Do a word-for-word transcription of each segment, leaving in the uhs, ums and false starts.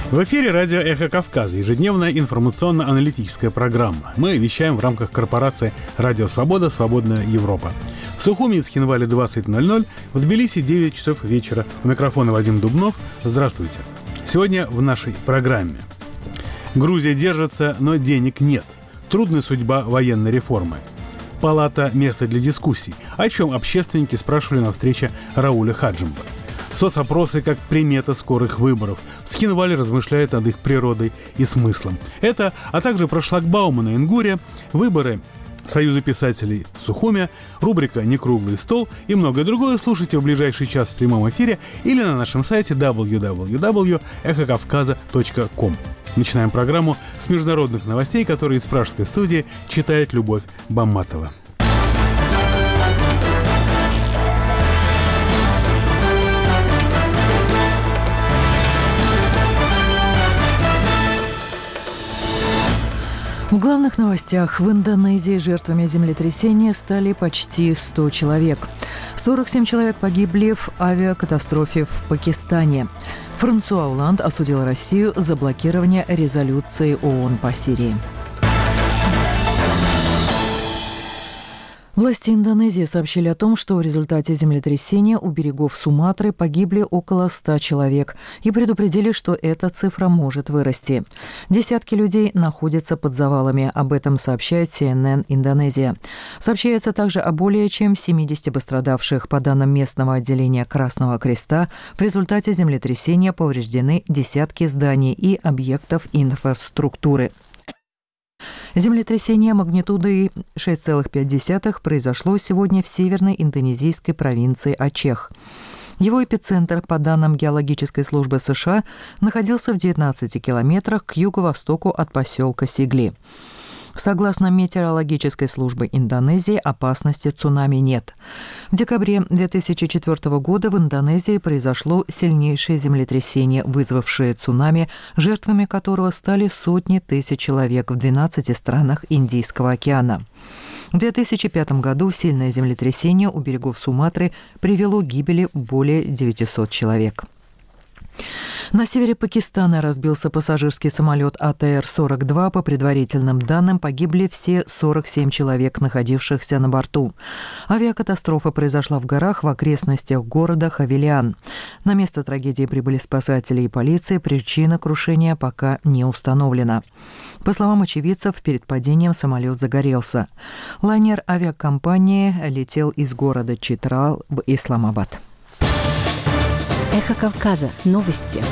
В эфире радио «Эхо Кавказа», ежедневная информационно-аналитическая программа. Мы вещаем в рамках корпорации «Радио Свобода. Свободная Европа». В Сухуми и Цхинвале двадцать ноль ноль, в Тбилиси девять часов вечера. У микрофона Вадим Дубнов. Здравствуйте. Сегодня в нашей программе. Грузия держится, но денег нет. Трудная судьба военной реформы. Палата – место для дискуссий, о чем общественники спрашивали на встрече Рауля Хаджимба. Соцопросы как примета скорых выборов. В Цхинвале размышляют над их природой и смыслом. Это, а также про шлагбаумы на Ингуре, выборы Союза писателей Сухуми, рубрика «Некруглый стол» и многое другое слушайте в ближайший час в прямом эфире или на нашем сайте дабл ю дабл ю дабл ю точка эхо кавказа точка ком. Начинаем программу с международных новостей, которые из пражской студии читает Любовь Бамматова. В главных новостях. В Индонезии жертвами землетрясения стали почти сто человек. сорок семь человек погибли в авиакатастрофе в Пакистане. Франсуа Олланд осудил Россию за блокирование резолюции ООН по Сирии. Власти Индонезии сообщили о том, что в результате землетрясения у берегов Суматры погибли около ста человек и предупредили, что эта цифра может вырасти. Десятки людей находятся под завалами. Об этом сообщает си эн эн Индонезия. Сообщается также о более чем семидесяти пострадавших. По данным местного отделения Красного Креста, в результате землетрясения повреждены десятки зданий и объектов инфраструктуры. Землетрясение магнитудой шесть целых пять десятых произошло сегодня в северной индонезийской провинции Ачех. Его эпицентр, по данным геологической службы США, находился в девятнадцати километрах к юго-востоку от поселка Сигли. Согласно метеорологической службе Индонезии, опасности цунами нет. В декабре две тысячи четвёртого года в Индонезии произошло сильнейшее землетрясение, вызвавшее цунами, жертвами которого стали сотни тысяч человек в двенадцати странах Индийского океана. В две тысячи пятом году сильное землетрясение у берегов Суматры привело к гибели более девятисот человек. На севере Пакистана разбился пассажирский самолет А Т Р сорок два. По предварительным данным, погибли все сорок семь человек, находившихся на борту. Авиакатастрофа произошла в горах в окрестностях города Хавелиан. На место трагедии прибыли спасатели и полиция. Причина крушения пока не установлена. По словам очевидцев, перед падением самолет загорелся. Лайнер авиакомпании летел из города Читрал в Исламабад. Эхо Кавказа. Новости.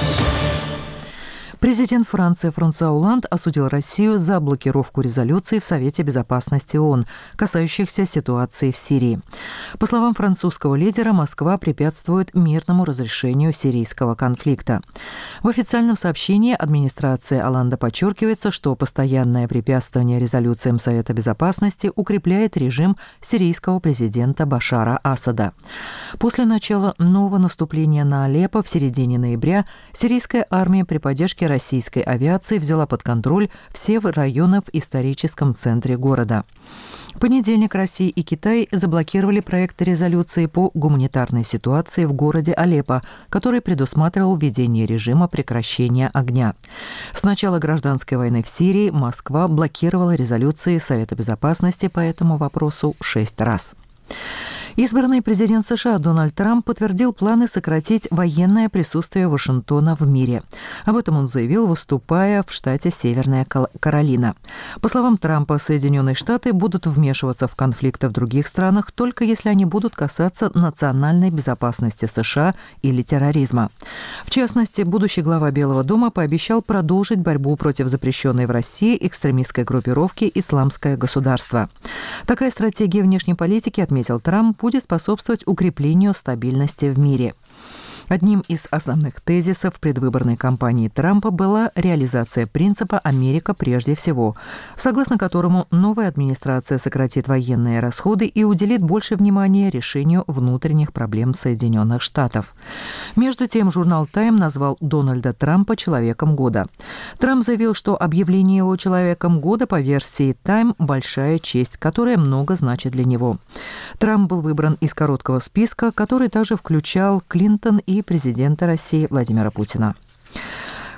Президент Франции Франсуа Олланд осудил Россию за блокировку резолюций в Совете Безопасности ООН, касающихся ситуации в Сирии. По словам французского лидера, Москва препятствует мирному разрешению сирийского конфликта. В официальном сообщении администрации Олланда подчеркивается, что постоянное препятствование резолюциям Совета Безопасности укрепляет режим сирийского президента Башара Асада. После начала нового наступления на Алеппо в середине ноября сирийская армия при поддержке российской авиации взяла под контроль все районы в историческом центре города. В понедельник Россия и Китай заблокировали проект резолюции по гуманитарной ситуации в городе Алеппо, который предусматривал введение режима прекращения огня. С начала гражданской войны в Сирии Москва блокировала резолюции Совета Безопасности по этому вопросу шесть раз. Избранный президент США Дональд Трамп подтвердил планы сократить военное присутствие Вашингтона в мире. Об этом он заявил, выступая в штате Северная Каролина. По словам Трампа, Соединенные Штаты будут вмешиваться в конфликты в других странах только если они будут касаться национальной безопасности США или терроризма. В частности, будущий глава Белого дома пообещал продолжить борьбу против запрещенной в России экстремистской группировки «Исламское государство». Такая стратегия внешней политики, отметил Трамп, будет способствовать укреплению стабильности в мире. Одним из основных тезисов предвыборной кампании Трампа была реализация принципа «Америка прежде всего», согласно которому новая администрация сократит военные расходы и уделит больше внимания решению внутренних проблем Соединенных Штатов. Между тем, журнал «Тайм» назвал Дональда Трампа «человеком года». Трамп заявил, что объявление его «человеком года» по версии «Тайм» – большая честь, которая много значит для него. Трамп был выбран из короткого списка, который также включал Клинтон и президента России Владимира Путина.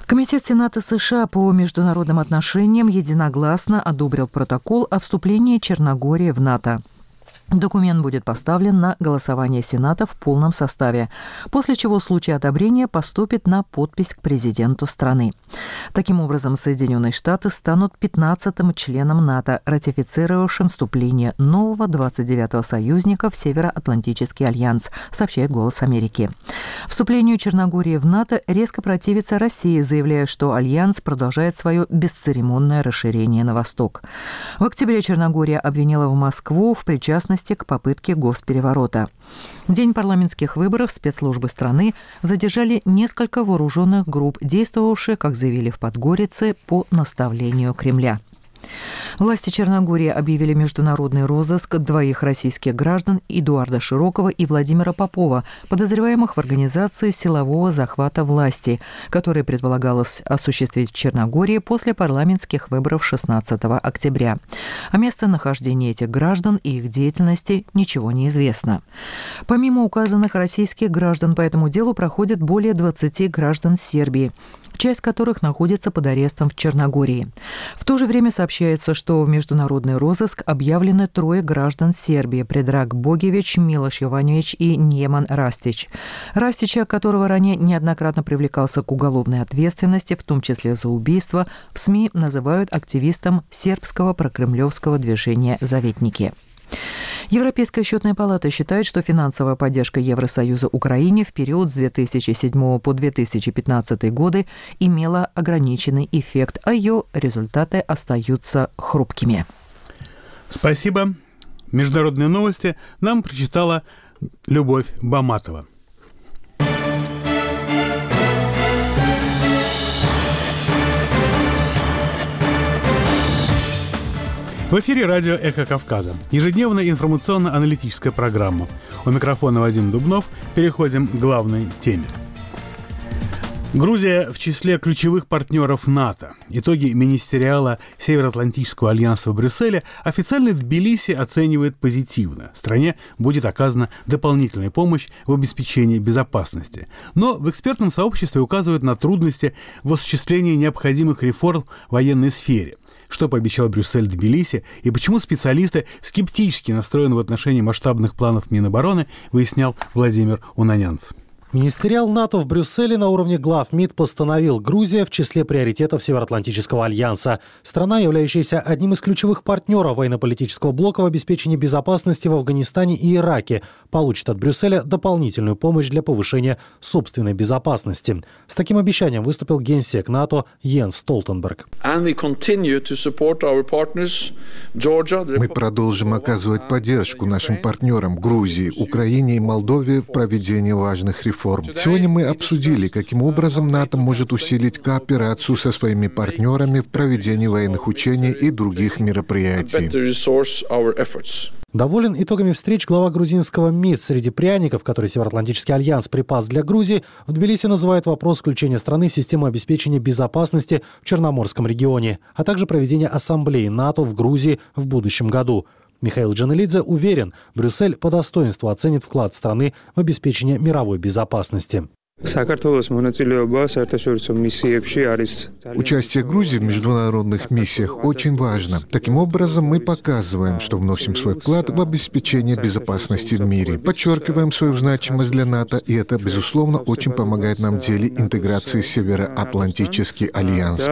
Комитет Сената США по международным отношениям единогласно одобрил протокол о вступлении Черногории в НАТО. Документ будет поставлен на голосование Сената в полном составе, после чего в случае одобрения поступит на подпись к президенту страны. Таким образом, Соединенные Штаты станут пятнадцатым членом НАТО, ратифицировавшим вступление нового двадцать девятого союзника в Североатлантический альянс, сообщает «Голос Америки». Вступлению Черногории в НАТО резко противится Россия, заявляя, что альянс продолжает свое бесцеремонное расширение на восток. В октябре Черногория обвинила в Москву в причастности к попытке госпереворота. В день парламентских выборов спецслужбы страны задержали несколько вооруженных групп, действовавших, как заявили в Подгорице, по наставлению Кремля. Власти Черногории объявили международный розыск двоих российских граждан Эдуарда Широкова и Владимира Попова, подозреваемых в организации силового захвата власти, который предполагалось осуществить в Черногории после парламентских выборов шестнадцатого октября. О местонахождении этих граждан и их деятельности ничего не известно. Помимо указанных российских граждан, по этому делу проходят более двадцати граждан Сербии, часть которых находится под арестом в Черногории. В то же время сообщается, что в международный розыск объявлены трое граждан Сербии: Предраг Богевич, Милош Йованович и Неман Растич. Растича, которого ранее неоднократно привлекался к уголовной ответственности, в том числе за убийство, в СМИ называют активистом сербского прокремлевского движения «Заветники». Европейская счетная палата считает, что финансовая поддержка Евросоюза Украине в период с две тысячи седьмого по две тысячи пятнадцатый годы имела ограниченный эффект, а ее результаты остаются хрупкими. Спасибо. Международные новости нам прочитала Любовь Баматова. В эфире радио «Эхо Кавказа». Ежедневная информационно-аналитическая программа. У микрофона Вадим Дубнов. Переходим к главной теме. Грузия в числе ключевых партнеров НАТО. Итоги министериала Североатлантического альянса в Брюсселе официально Тбилиси оценивает позитивно. Стране будет оказана дополнительная помощь в обеспечении безопасности. Но в экспертном сообществе указывают на трудности в осуществлении необходимых реформ в военной сфере. Что пообещал Брюссель Тбилиси и почему специалисты скептически настроены в отношении масштабных планов Минобороны, выяснял Владимир Унанянц. Министериал НАТО в Брюсселе на уровне глав МИД постановил: Грузия в числе приоритетов Североатлантического альянса. Страна, являющаяся одним из ключевых партнеров военно-политического блока в обеспечении безопасности в Афганистане и Ираке, получит от Брюсселя дополнительную помощь для повышения собственной безопасности. С таким обещанием выступил генсек НАТО Йенс Столтенберг. Мы продолжим оказывать поддержку нашим партнерам Грузии, Украине и Молдове в проведении важных реформ. Сегодня мы обсудили, каким образом НАТО может усилить кооперацию со своими партнерами в проведении военных учений и других мероприятий. Доволен итогами встреч глава грузинского МИД. Среди пряников, которые Североатлантический альянс припас для Грузии, в Тбилиси называют вопрос включения страны в систему обеспечения безопасности в Черноморском регионе, а также проведения ассамблеи НАТО в Грузии в будущем году. Михаил Джанелидзе уверен, Брюссель по достоинству оценит вклад страны в обеспечение мировой безопасности. Участие Грузии в международных миссиях очень важно. Таким образом, мы показываем, что вносим свой вклад в обеспечение безопасности в мире, подчеркиваем свою значимость для НАТО, и это, безусловно, очень помогает нам в деле интеграции в Североатлантический альянс.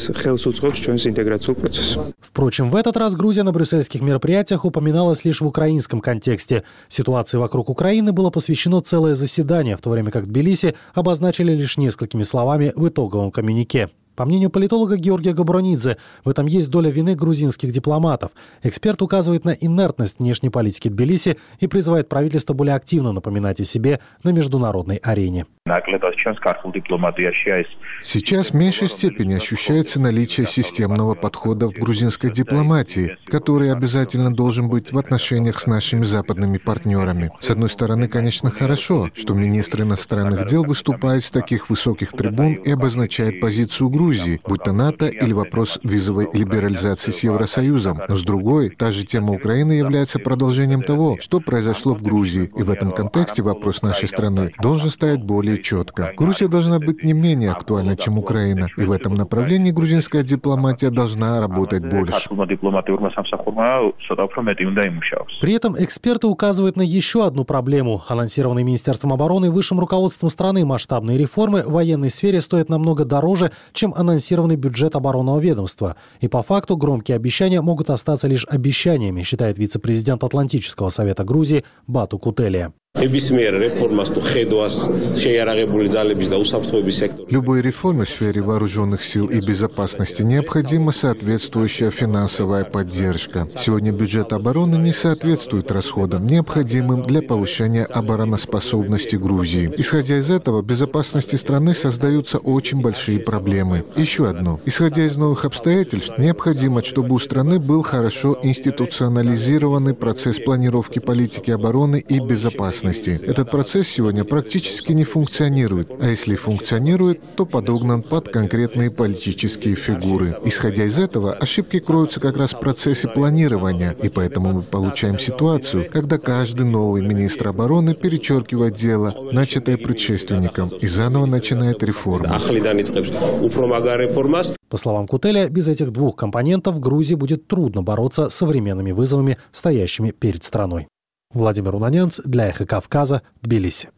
Впрочем, в этот раз Грузия на брюссельских мероприятиях упоминалась лишь в украинском контексте. Ситуации вокруг Украины было посвящено целое заседание, в то время как Тбилиси обозначили лишь несколькими словами в итоговом коммюнике. По мнению политолога Георгия Габронидзе, в этом есть доля вины грузинских дипломатов. Эксперт указывает на инертность внешней политики Тбилиси и призывает правительство более активно напоминать о себе на международной арене. Сейчас в меньшей степени ощущается наличие системного подхода в грузинской дипломатии, который обязательно должен быть в отношениях с нашими западными партнерами. С одной стороны, конечно, хорошо, что министр иностранных дел выступает с таких высоких трибун и обозначает позицию Грузии, Грузии, будь то НАТО или вопрос визовой либерализации с Евросоюзом. Но с другой, та же тема Украины является продолжением того, что произошло в Грузии. И в этом контексте вопрос нашей страны должен стоять более четко. Грузия должна быть не менее актуальна, чем Украина. И в этом направлении грузинская дипломатия должна работать больше. При этом эксперты указывают на еще одну проблему. Анонсированные Министерством обороны и высшим руководством страны масштабные реформы в военной сфере стоят намного дороже, чем анонсированный бюджет оборонного ведомства. И по факту громкие обещания могут остаться лишь обещаниями, считает вице-президент Атлантического совета Грузии Бату Кутелия. Любой реформе в сфере вооруженных сил и безопасности необходима соответствующая финансовая поддержка. Сегодня бюджет обороны не соответствует расходам, необходимым для повышения обороноспособности Грузии. Исходя из этого, безопасности страны создаются очень большие проблемы. Еще одно. Исходя из новых обстоятельств, необходимо, чтобы у страны был хорошо институционализированный процесс планировки политики обороны и безопасности. Этот процесс сегодня практически не функционирует, а если функционирует, то подогнан под конкретные политические фигуры. Исходя из этого, ошибки кроются как раз в процессе планирования, и поэтому мы получаем ситуацию, когда каждый новый министр обороны перечеркивает дело, начатое предшественником, и заново начинает реформу. По словам Кутеля, без этих двух компонентов Грузии будет трудно бороться с современными вызовами, стоящими перед страной. Владимир Унанянц для «Эхо Кавказа», Тбилиси.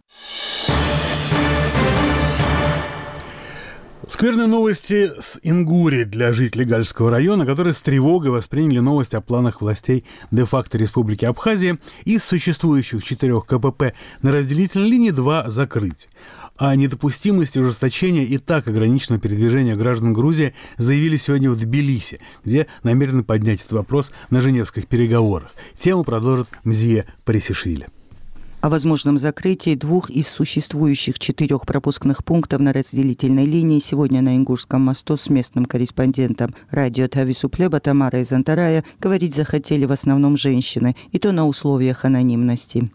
Скверные новости с Ингурии для жителей Гальского района, которые с тревогой восприняли новость о планах властей де-факто Республики Абхазия из существующих четырех ка пэ пэ на разделительной линии два закрыть. О недопустимости ужесточения и так ограниченного передвижения граждан Грузии заявили сегодня в Тбилиси, где намерены поднять этот вопрос на женевских переговорах. Тему продолжит Мзия Парисишвили. О возможном закрытии двух из существующих четырех пропускных пунктов на разделительной линии сегодня на Ингурском мосту с местным корреспондентом радио Тависуплеба Тамарой Зантарая говорить захотели в основном женщины, и то на условиях анонимности.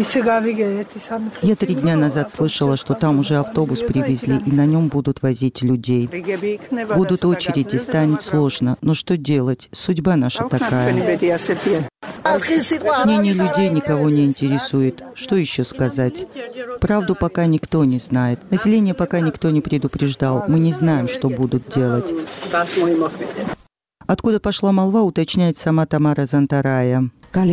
Я три дня назад слышала, что там уже автобус привезли, и на нем будут возить людей. Будут очереди, станет сложно. Но что делать? Судьба наша такая. Мнение людей никого не интересует. Что еще сказать? Правду пока никто не знает. Население пока никто не предупреждал. Мы не знаем, что будут делать. Откуда пошла молва, уточняет сама Тамара Зантарая.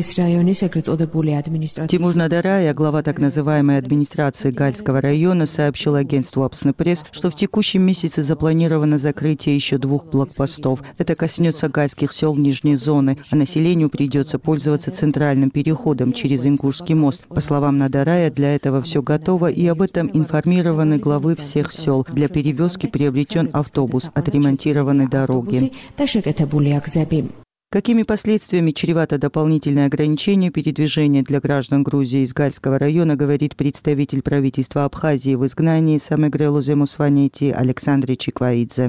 Тимур Надарая, глава так называемой администрации Гальского района, сообщил агентству Апснепресс, что в текущем месяце запланировано закрытие еще двух блокпостов. Это коснется гальских сел нижней зоны, а населению придется пользоваться центральным переходом через Ингурский мост. По словам Надарая, для этого все готово, и об этом информированы главы всех сел. Для перевозки приобретен автобус, отремонтированы дороги. Какими последствиями чревато дополнительное ограничение передвижения для граждан Грузии из Гальского района, говорит представитель правительства Абхазии в изгнании Самегрелу Земусванети Александр Чикваидзе.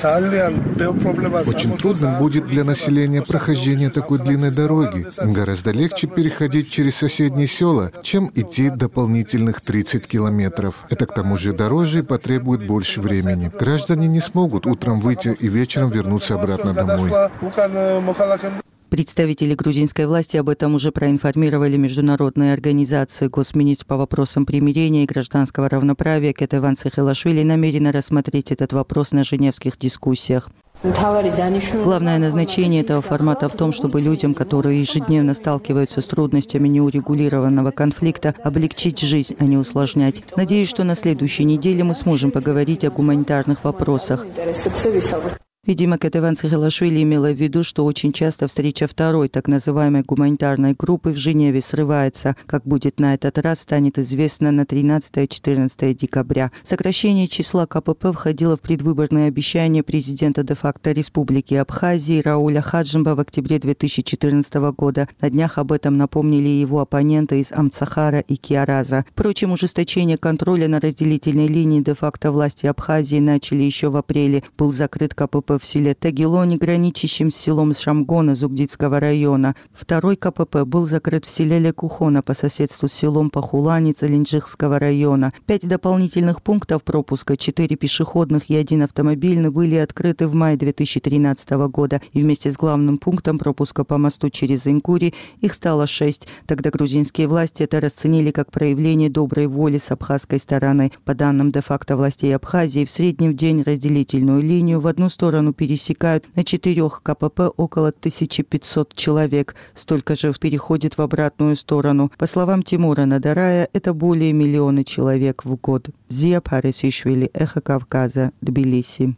Очень трудно будет для населения прохождение такой длинной дороги. Гораздо легче переходить через соседние села, чем идти дополнительных тридцать километров. Это к тому же дороже и потребует больше времени. Граждане не смогут утром выйти и вечером вернуться обратно домой. Представители грузинской власти об этом уже проинформировали международные организации. Госминистр по вопросам примирения и гражданского равноправия Кетеван Цихелашвили намерена рассмотреть этот вопрос на женевских дискуссиях. Главное назначение этого формата в том, чтобы людям, которые ежедневно сталкиваются с трудностями неурегулированного конфликта, облегчить жизнь, а не усложнять. Надеюсь, что на следующей неделе мы сможем поговорить о гуманитарных вопросах. Видимо, Кетеван Цихелашвили имела в виду, что очень часто встреча второй так называемой гуманитарной группы в Женеве срывается. Как будет на этот раз, станет известно на тринадцатое-четырнадцатое декабря. Сокращение числа ка пэ пэ входило в предвыборные обещания президента де-факто Республики Абхазии Рауля Хаджимба в октябре две тысячи четырнадцатого года. На днях об этом напомнили его оппоненты из Амцахара и Киараза. Впрочем, ужесточение контроля на разделительной линии де-факто власти Абхазии начали еще в апреле. Был закрыт ка пэ пэ КПП в селе Тагилоне, граничащем с селом Шамгона Зугдитского района. Второй КПП был закрыт в селе Лекухона по соседству с селом Пахулани Целинджихского района. Пять дополнительных пунктов пропуска, четыре пешеходных и один автомобильный, были открыты в мае две тысячи тринадцатого года. И вместе с главным пунктом пропуска по мосту через Инкури их стало шесть. Тогда грузинские власти это расценили как проявление доброй воли с абхазской стороны. По данным де-факто властей Абхазии, в среднем в день разделительную линию в одну сторону пересекают на четырех КПП около тысячи пятисот человек. Столько же переходит в обратную сторону. По словам Тимура Надарая, это более миллиона человек в год. Зия Парисишвили, Эхо Кавказа, Тбилиси.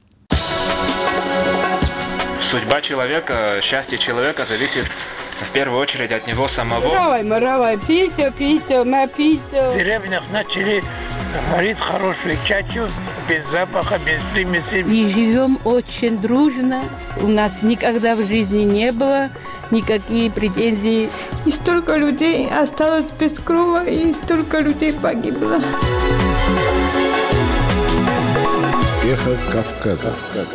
Судьба человека, счастье человека зависит в первую очередь от него самого. В деревнях начали варить хорошую чачу, без запаха, без примесей. И живем очень дружно. У нас никогда в жизни не было никакие претензий. И столько людей осталось без крова, и столько людей погибло. Эхо Кавказа.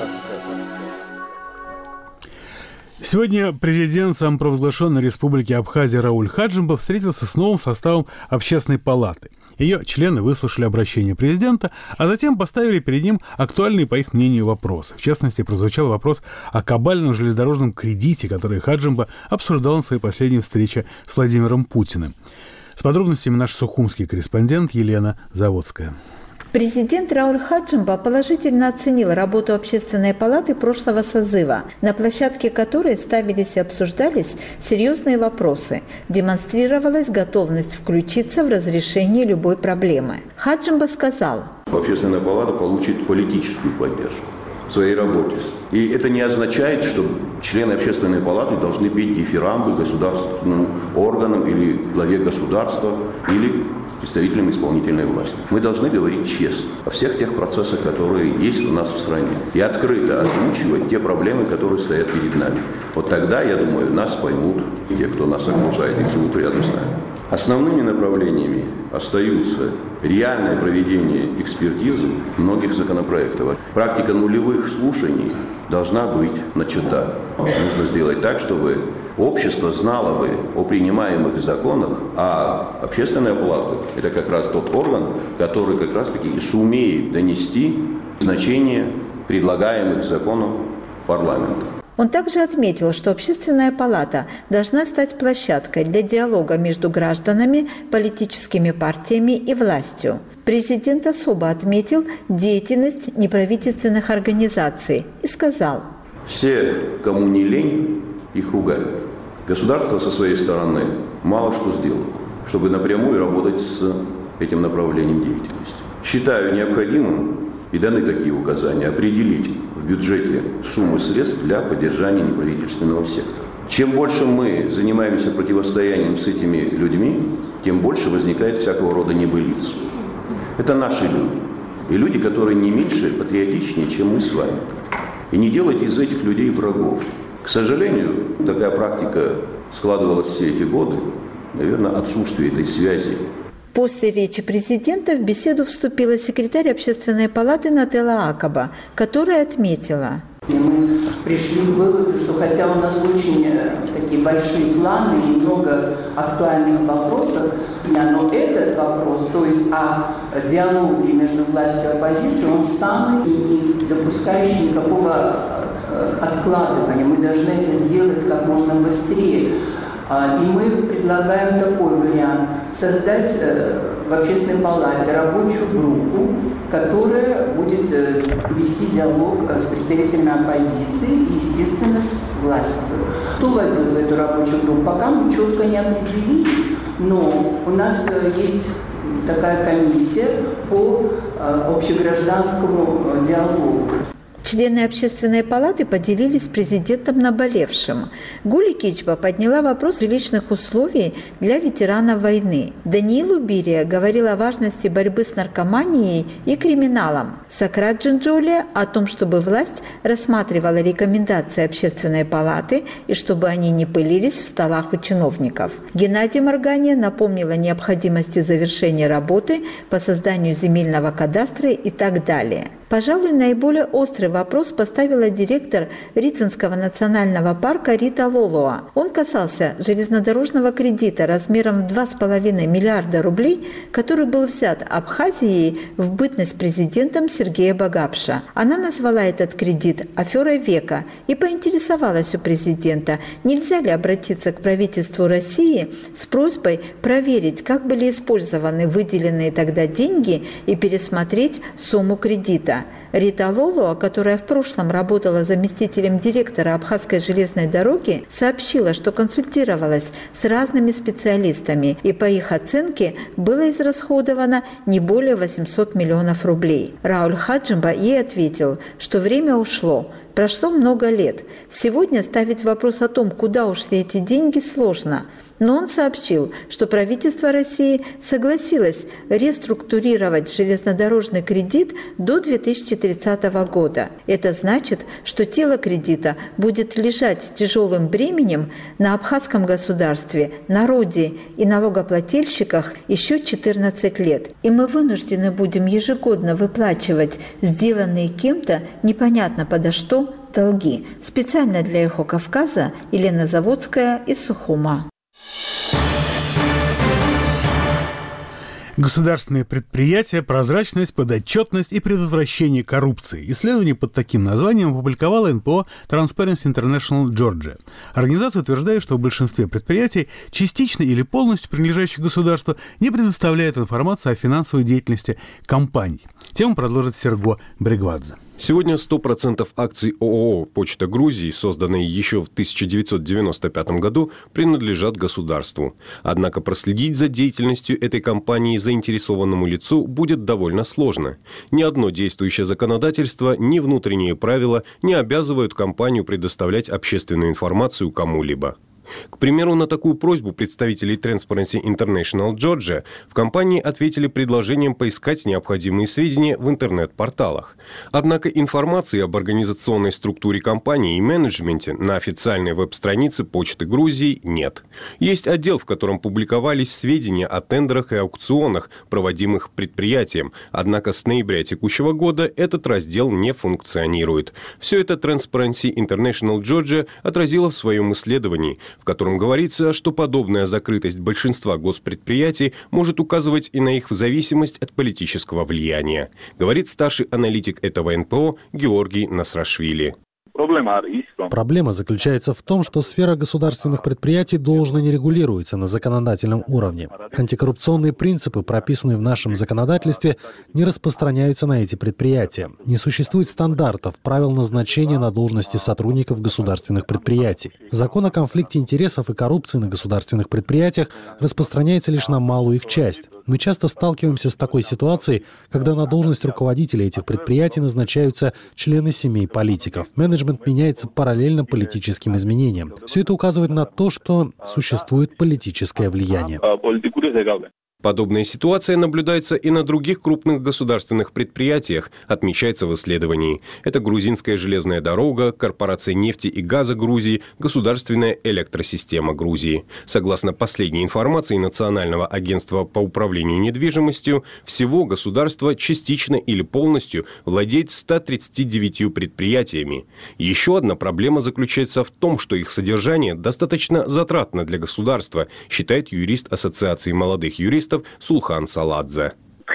Сегодня президент самопровозглашенной республики Абхазия Рауль Хаджимба встретился с новым составом Общественной палаты. Ее члены выслушали обращение президента, а затем поставили перед ним актуальные, по их мнению, вопросы. В частности, прозвучал вопрос о кабальном железнодорожном кредите, который Хаджимба обсуждал на своей последней встрече с Владимиром Путиным. С подробностями наш сухумский корреспондент Елена Заводская. Президент Рауль Хаджимба положительно оценил работу Общественной палаты прошлого созыва, на площадке которой ставились и обсуждались серьезные вопросы. Демонстрировалась готовность включиться в разрешение любой проблемы. Хаджимба сказал: Общественная палата получит политическую поддержку в своей работе. И это не означает, что члены Общественной палаты должны петь дифирамбы государственным органам или главе государства, или представителям исполнительной власти. Мы должны говорить честно о всех тех процессах, которые есть у нас в стране, и открыто озвучивать те проблемы, которые стоят перед нами. Вот тогда, я думаю, нас поймут те, кто нас окружает и живут рядом с нами. Основными направлениями остаются реальное проведение экспертизы многих законопроектов. Практика нулевых слушаний должна быть начата. Нужно сделать так, чтобы общество знало бы о принимаемых законах, а Общественная палата – это как раз тот орган, который как раз-таки и сумеет донести значение предлагаемых законов парламенту. Он также отметил, что Общественная палата должна стать площадкой для диалога между гражданами, политическими партиями и властью. Президент особо отметил деятельность неправительственных организаций и сказал: все, кому не лень, их ругают. Государство со своей стороны мало что сделало, чтобы напрямую работать с этим направлением деятельности. Считаю необходимым, и даны такие указания, определить в бюджете суммы средств для поддержания неправительственного сектора. Чем больше мы занимаемся противостоянием с этими людьми, тем больше возникает всякого рода небылиц. Это наши люди. И люди, которые не меньше патриотичнее, чем мы с вами. И не делайте из этих людей врагов. К сожалению, такая практика складывалась все эти годы. Наверное, отсутствие этой связи. После речи президента в беседу вступила секретарь Общественной палаты Нателла Акаба, которая отметила: мы пришли к выводу, что хотя у нас очень такие большие планы и много актуальных вопросов, но этот вопрос, то есть о диалоге между властью и оппозицией, он самый не допускающий никакого откладывания. Мы должны это сделать как можно быстрее. И мы предлагаем такой вариант – создать в Общественной палате рабочую группу, которая будет вести диалог с представителями оппозиции и, естественно, с властью. Кто войдет в эту рабочую группу, пока мы четко не определились, но у нас есть такая комиссия по общегражданскому диалогу. Члены Общественной палаты поделились с президентом наболевшим. Гули Кичба подняла вопрос жилищных условий для ветеранов войны. Даниил Убирия говорил о важности борьбы с наркоманией и криминалом. Сократ Джинджулия о том, чтобы власть рассматривала рекомендации Общественной палаты и чтобы они не пылились в столах у чиновников. Геннадий Маргания напомнил о необходимости завершения работы по созданию земельного кадастра и так далее. Пожалуй, наиболее острый вопрос поставила директор Рицинского национального парка Рита Лолоа. Он касался железнодорожного кредита размером в два с половиной миллиарда рублей, который был взят Абхазией в бытность президентом Сергея Багапша. Она назвала этот кредит «аферой века» и поинтересовалась у президента, нельзя ли обратиться к правительству России с просьбой проверить, как были использованы выделенные тогда деньги и пересмотреть сумму кредита. Рита Лолоа, которая в прошлом работала заместителем директора Абхазской железной дороги, сообщила, что консультировалась с разными специалистами, и по их оценке было израсходовано не более восемьсот миллионов рублей. Рауль Хаджимба ей ответил, что время ушло. Прошло много лет. Сегодня ставить вопрос о том, куда ушли эти деньги, сложно. Но он сообщил, что правительство России согласилось реструктурировать железнодорожный кредит до две тысячи тридцатого года. Это значит, что тело кредита будет лежать тяжелым бременем на абхазском государстве, народе и налогоплательщиках еще четырнадцать лет. И мы вынуждены будем ежегодно выплачивать сделанные кем-то непонятно подо что долги. Специально для «Эхо Кавказа» Елена Заводская из Сухума. Государственные предприятия, прозрачность, подотчетность и предотвращение коррупции. Исследование под таким названием опубликовала эн пэ о Transparency International Georgia. Организация утверждает, что в большинстве предприятий, частично или полностью принадлежащих государству, не предоставляет информацию о финансовой деятельности компаний. Тему продолжит Серго Бригвадзе. Сегодня сто процентов акций ООО «Почта Грузии», созданной еще в тысяча девятьсот девяносто пятом году, принадлежат государству. Однако проследить за деятельностью этой компании заинтересованному лицу будет довольно сложно. Ни одно действующее законодательство, ни внутренние правила не обязывают компанию предоставлять общественную информацию кому-либо. К примеру, на такую просьбу представителей Transparency International Georgia в компании ответили предложением поискать необходимые сведения в интернет-порталах. Однако информации об организационной структуре компании и менеджменте на официальной веб-странице Почты Грузии нет. Есть отдел, в котором публиковались сведения о тендерах и аукционах, проводимых предприятием, однако с ноября текущего года этот раздел не функционирует. Все это Transparency International Georgia отразила в своем исследовании, в котором говорится, что подобная закрытость большинства госпредприятий может указывать и на их зависимость от политического влияния, говорит старший аналитик этого эн пэ о Георгий Насрашвили. Проблема заключается в том, что сфера государственных предприятий должно не регулируется на законодательном уровне. Антикоррупционные принципы, прописанные в нашем законодательстве, не распространяются на эти предприятия. Не существует стандартов, правил назначения на должности сотрудников государственных предприятий. Закон о конфликте интересов и коррупции на государственных предприятиях распространяется лишь на малую их часть. Мы часто сталкиваемся с такой ситуацией, когда на должность руководителя этих предприятий назначаются члены семей политиков. Менеджмент меняется параллельно политическим изменениям. Все это указывает на то, что существует политическое влияние. Подобная ситуация наблюдается и на других крупных государственных предприятиях, отмечается в исследовании. Это Грузинская железная дорога, Корпорация нефти и газа Грузии, Государственная электросистема Грузии. Согласно последней информации Национального агентства по управлению недвижимостью, всего государство частично или полностью владеет ста тридцатью девятью предприятиями. Еще одна проблема заключается в том, что их содержание достаточно затратно для государства, считает юрист Ассоциации молодых юристов Сулхан Саладзе.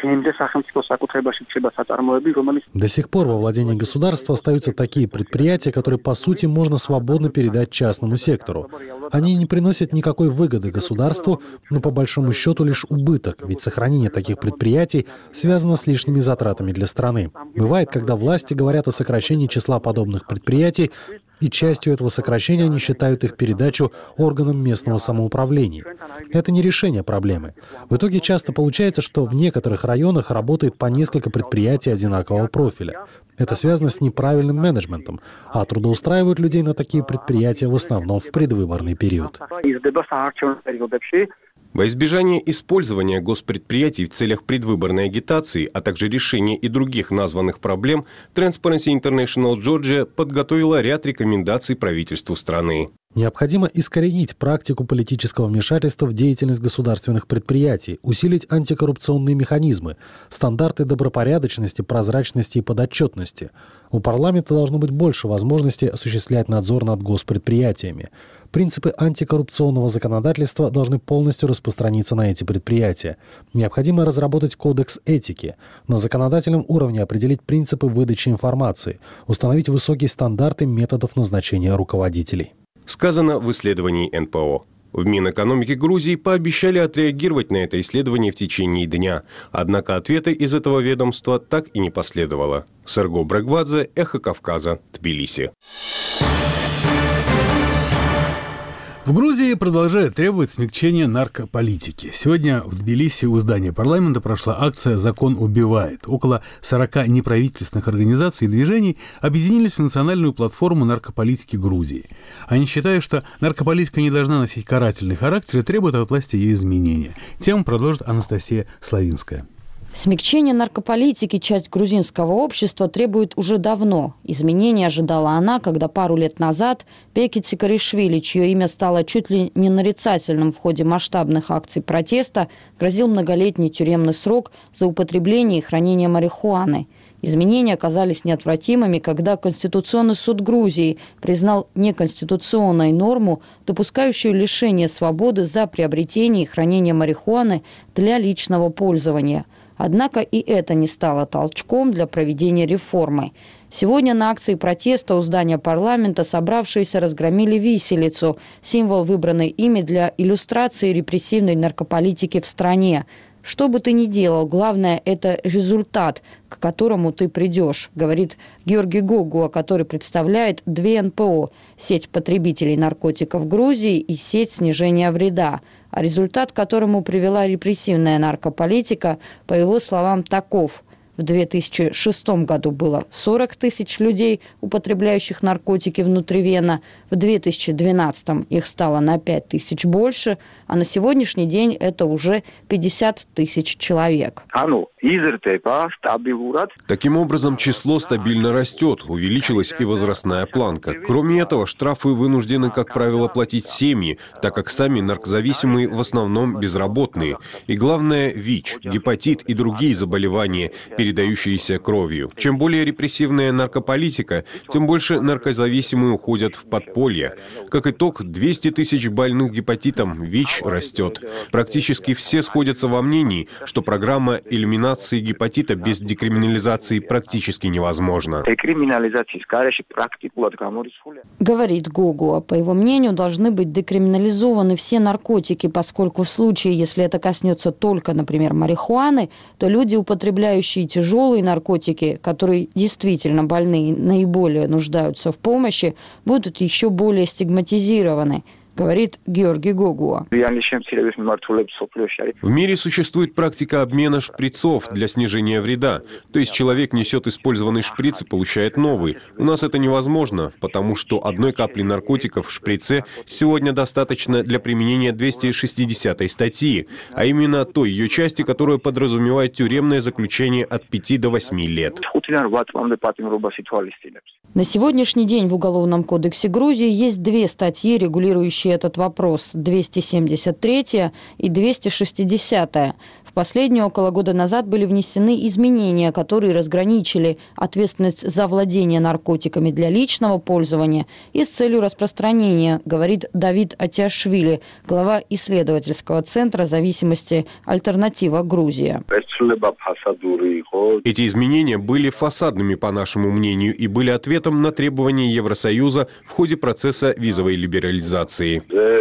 До сих пор во владении государства остаются такие предприятия, которые, по сути, можно свободно передать частному сектору. Они не приносят никакой выгоды государству, но по большому счету лишь убыток, ведь сохранение таких предприятий связано с лишними затратами для страны. Бывает, когда власти говорят о сокращении числа подобных предприятий, и частью этого сокращения они считают их передачу органам местного самоуправления. Это не решение проблемы. В итоге часто получается, что в некоторых районах работает по несколько предприятий одинакового профиля. Это связано с неправильным менеджментом, а трудоустраивают людей на такие предприятия в основном в предвыборный период. Во избежание использования госпредприятий в целях предвыборной агитации, а также решения и других названных проблем, Transparency International Georgia подготовила ряд рекомендаций правительству страны. Необходимо искоренить практику политического вмешательства в деятельность государственных предприятий, усилить антикоррупционные механизмы, стандарты добропорядочности, прозрачности и подотчетности. У парламента должно быть больше возможностей осуществлять надзор над госпредприятиями. Принципы антикоррупционного законодательства должны полностью распространиться на эти предприятия. Необходимо разработать кодекс этики, на законодательном уровне определить принципы выдачи информации, установить высокие стандарты методов назначения руководителей. Сказано в исследовании эн пэ о. В Минэкономики Грузии пообещали отреагировать на это исследование в течение дня. Однако ответа из этого ведомства так и не последовало. Серго Брагвадзе, Эхо Кавказа, Тбилиси. В Грузии продолжают требовать смягчения наркополитики. Сегодня в Тбилиси у здания парламента прошла акция «Закон убивает». Около сорока неправительственных организаций и движений объединились в национальную платформу наркополитики Грузии. Они считают, что наркополитика не должна носить карательный характер и требуют от власти ее изменения. Тему продолжит Анастасия Славинская. Смягчение наркополитики часть грузинского общества требует уже давно. Изменения ожидала она, когда пару лет назад Пеки Цикаришвили, чье имя стало чуть ли не нарицательным в ходе масштабных акций протеста, грозил многолетний тюремный срок за употребление и хранение марихуаны. Изменения оказались неотвратимыми, когда Конституционный суд Грузии признал неконституционной норму, допускающую лишение свободы за приобретение и хранение марихуаны для личного пользования. Однако и это не стало толчком для проведения реформы. Сегодня на акции протеста у здания парламента собравшиеся разгромили виселицу, символ, выбранный ими для иллюстрации репрессивной наркополитики в стране. Что бы ты ни делал, главное – это результат, к которому ты придешь, говорит Георгий Гогуа, который представляет две эн пэ о – сеть потребителей наркотиков Грузии и сеть снижения вреда. А результат, к которому привела репрессивная наркополитика, по его словам, таков. В две тысячи шестом году было сорок тысяч людей, употребляющих наркотики внутривенно. В две тысячи двенадцатом их стало на пять тысяч больше, а на сегодняшний день это уже пятьдесят тысяч человек. Таким образом, число стабильно растет, увеличилась и возрастная планка. Кроме этого, штрафы вынуждены, как правило, платить семьи, так как сами наркозависимые в основном безработные. И главное – ВИЧ, гепатит и другие заболевания, передающиеся кровью. Чем более репрессивная наркополитика, тем больше наркозависимые уходят в подполье. Как итог, двести тысяч больных гепатитом, ВИЧ растет. Практически все сходятся во мнении, что программа элиминации гепатита без декриминализации практически невозможна. Говорит Гогуа. По его мнению, должны быть декриминализованы все наркотики, поскольку в случае, если это коснется только, например, марихуаны, то люди, употребляющие тяжелые наркотики, которые действительно больны и наиболее нуждаются в помощи, будут еще более стигматизированы, говорит Георгий Гогуа. В мире существует практика обмена шприцов для снижения вреда. То есть человек несет использованный шприц и получает новый. У нас это невозможно, потому что одной капли наркотиков в шприце сегодня достаточно для применения двухсот шестидесятой статьи, а именно той ее части, которая подразумевает тюремное заключение от пяти до восьми лет. На сегодняшний день в Уголовном кодексе Грузии есть две статьи, регулирующие этот вопрос – двести семьдесят третья и двести шестидесятая. В последнюю около года назад были внесены изменения, которые разграничили ответственность за владение наркотиками для личного пользования и с целью распространения, говорит Давид Атиашвили, глава исследовательского центра зависимости «Альтернатива Грузия». Эти изменения были фасадными, по нашему мнению, и были ответом на требования Евросоюза в ходе процесса визовой либерализации.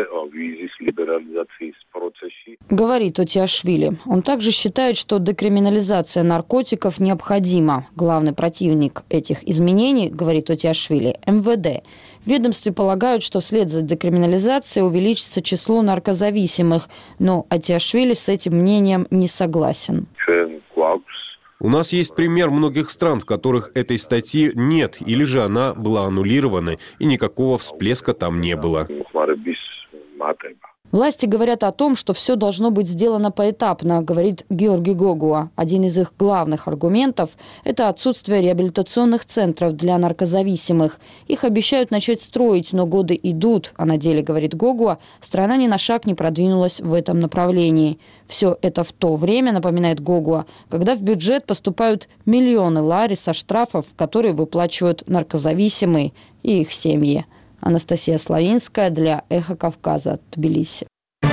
Говорит Атиашвили. Он также считает, что декриминализация наркотиков необходима. Главный противник этих изменений, говорит Атиашвили, эм вэ дэ. В ведомстве полагают, что вслед за декриминализацией увеличится число наркозависимых, но Атиашвили с этим мнением не согласен. У нас есть пример многих стран, в которых этой статьи нет, или же она была аннулирована, и никакого всплеска там не было. Власти говорят о том, что все должно быть сделано поэтапно, говорит Георгий Гогуа. Один из их главных аргументов – это отсутствие реабилитационных центров для наркозависимых. Их обещают начать строить, но годы идут. А на деле, говорит Гогуа, страна ни на шаг не продвинулась в этом направлении. Все это в то время, напоминает Гогуа, когда в бюджет поступают миллионы лари со штрафов, которые выплачивают наркозависимые и их семьи. Анастасия Славинская для «Эхо Кавказа», Тбилиси.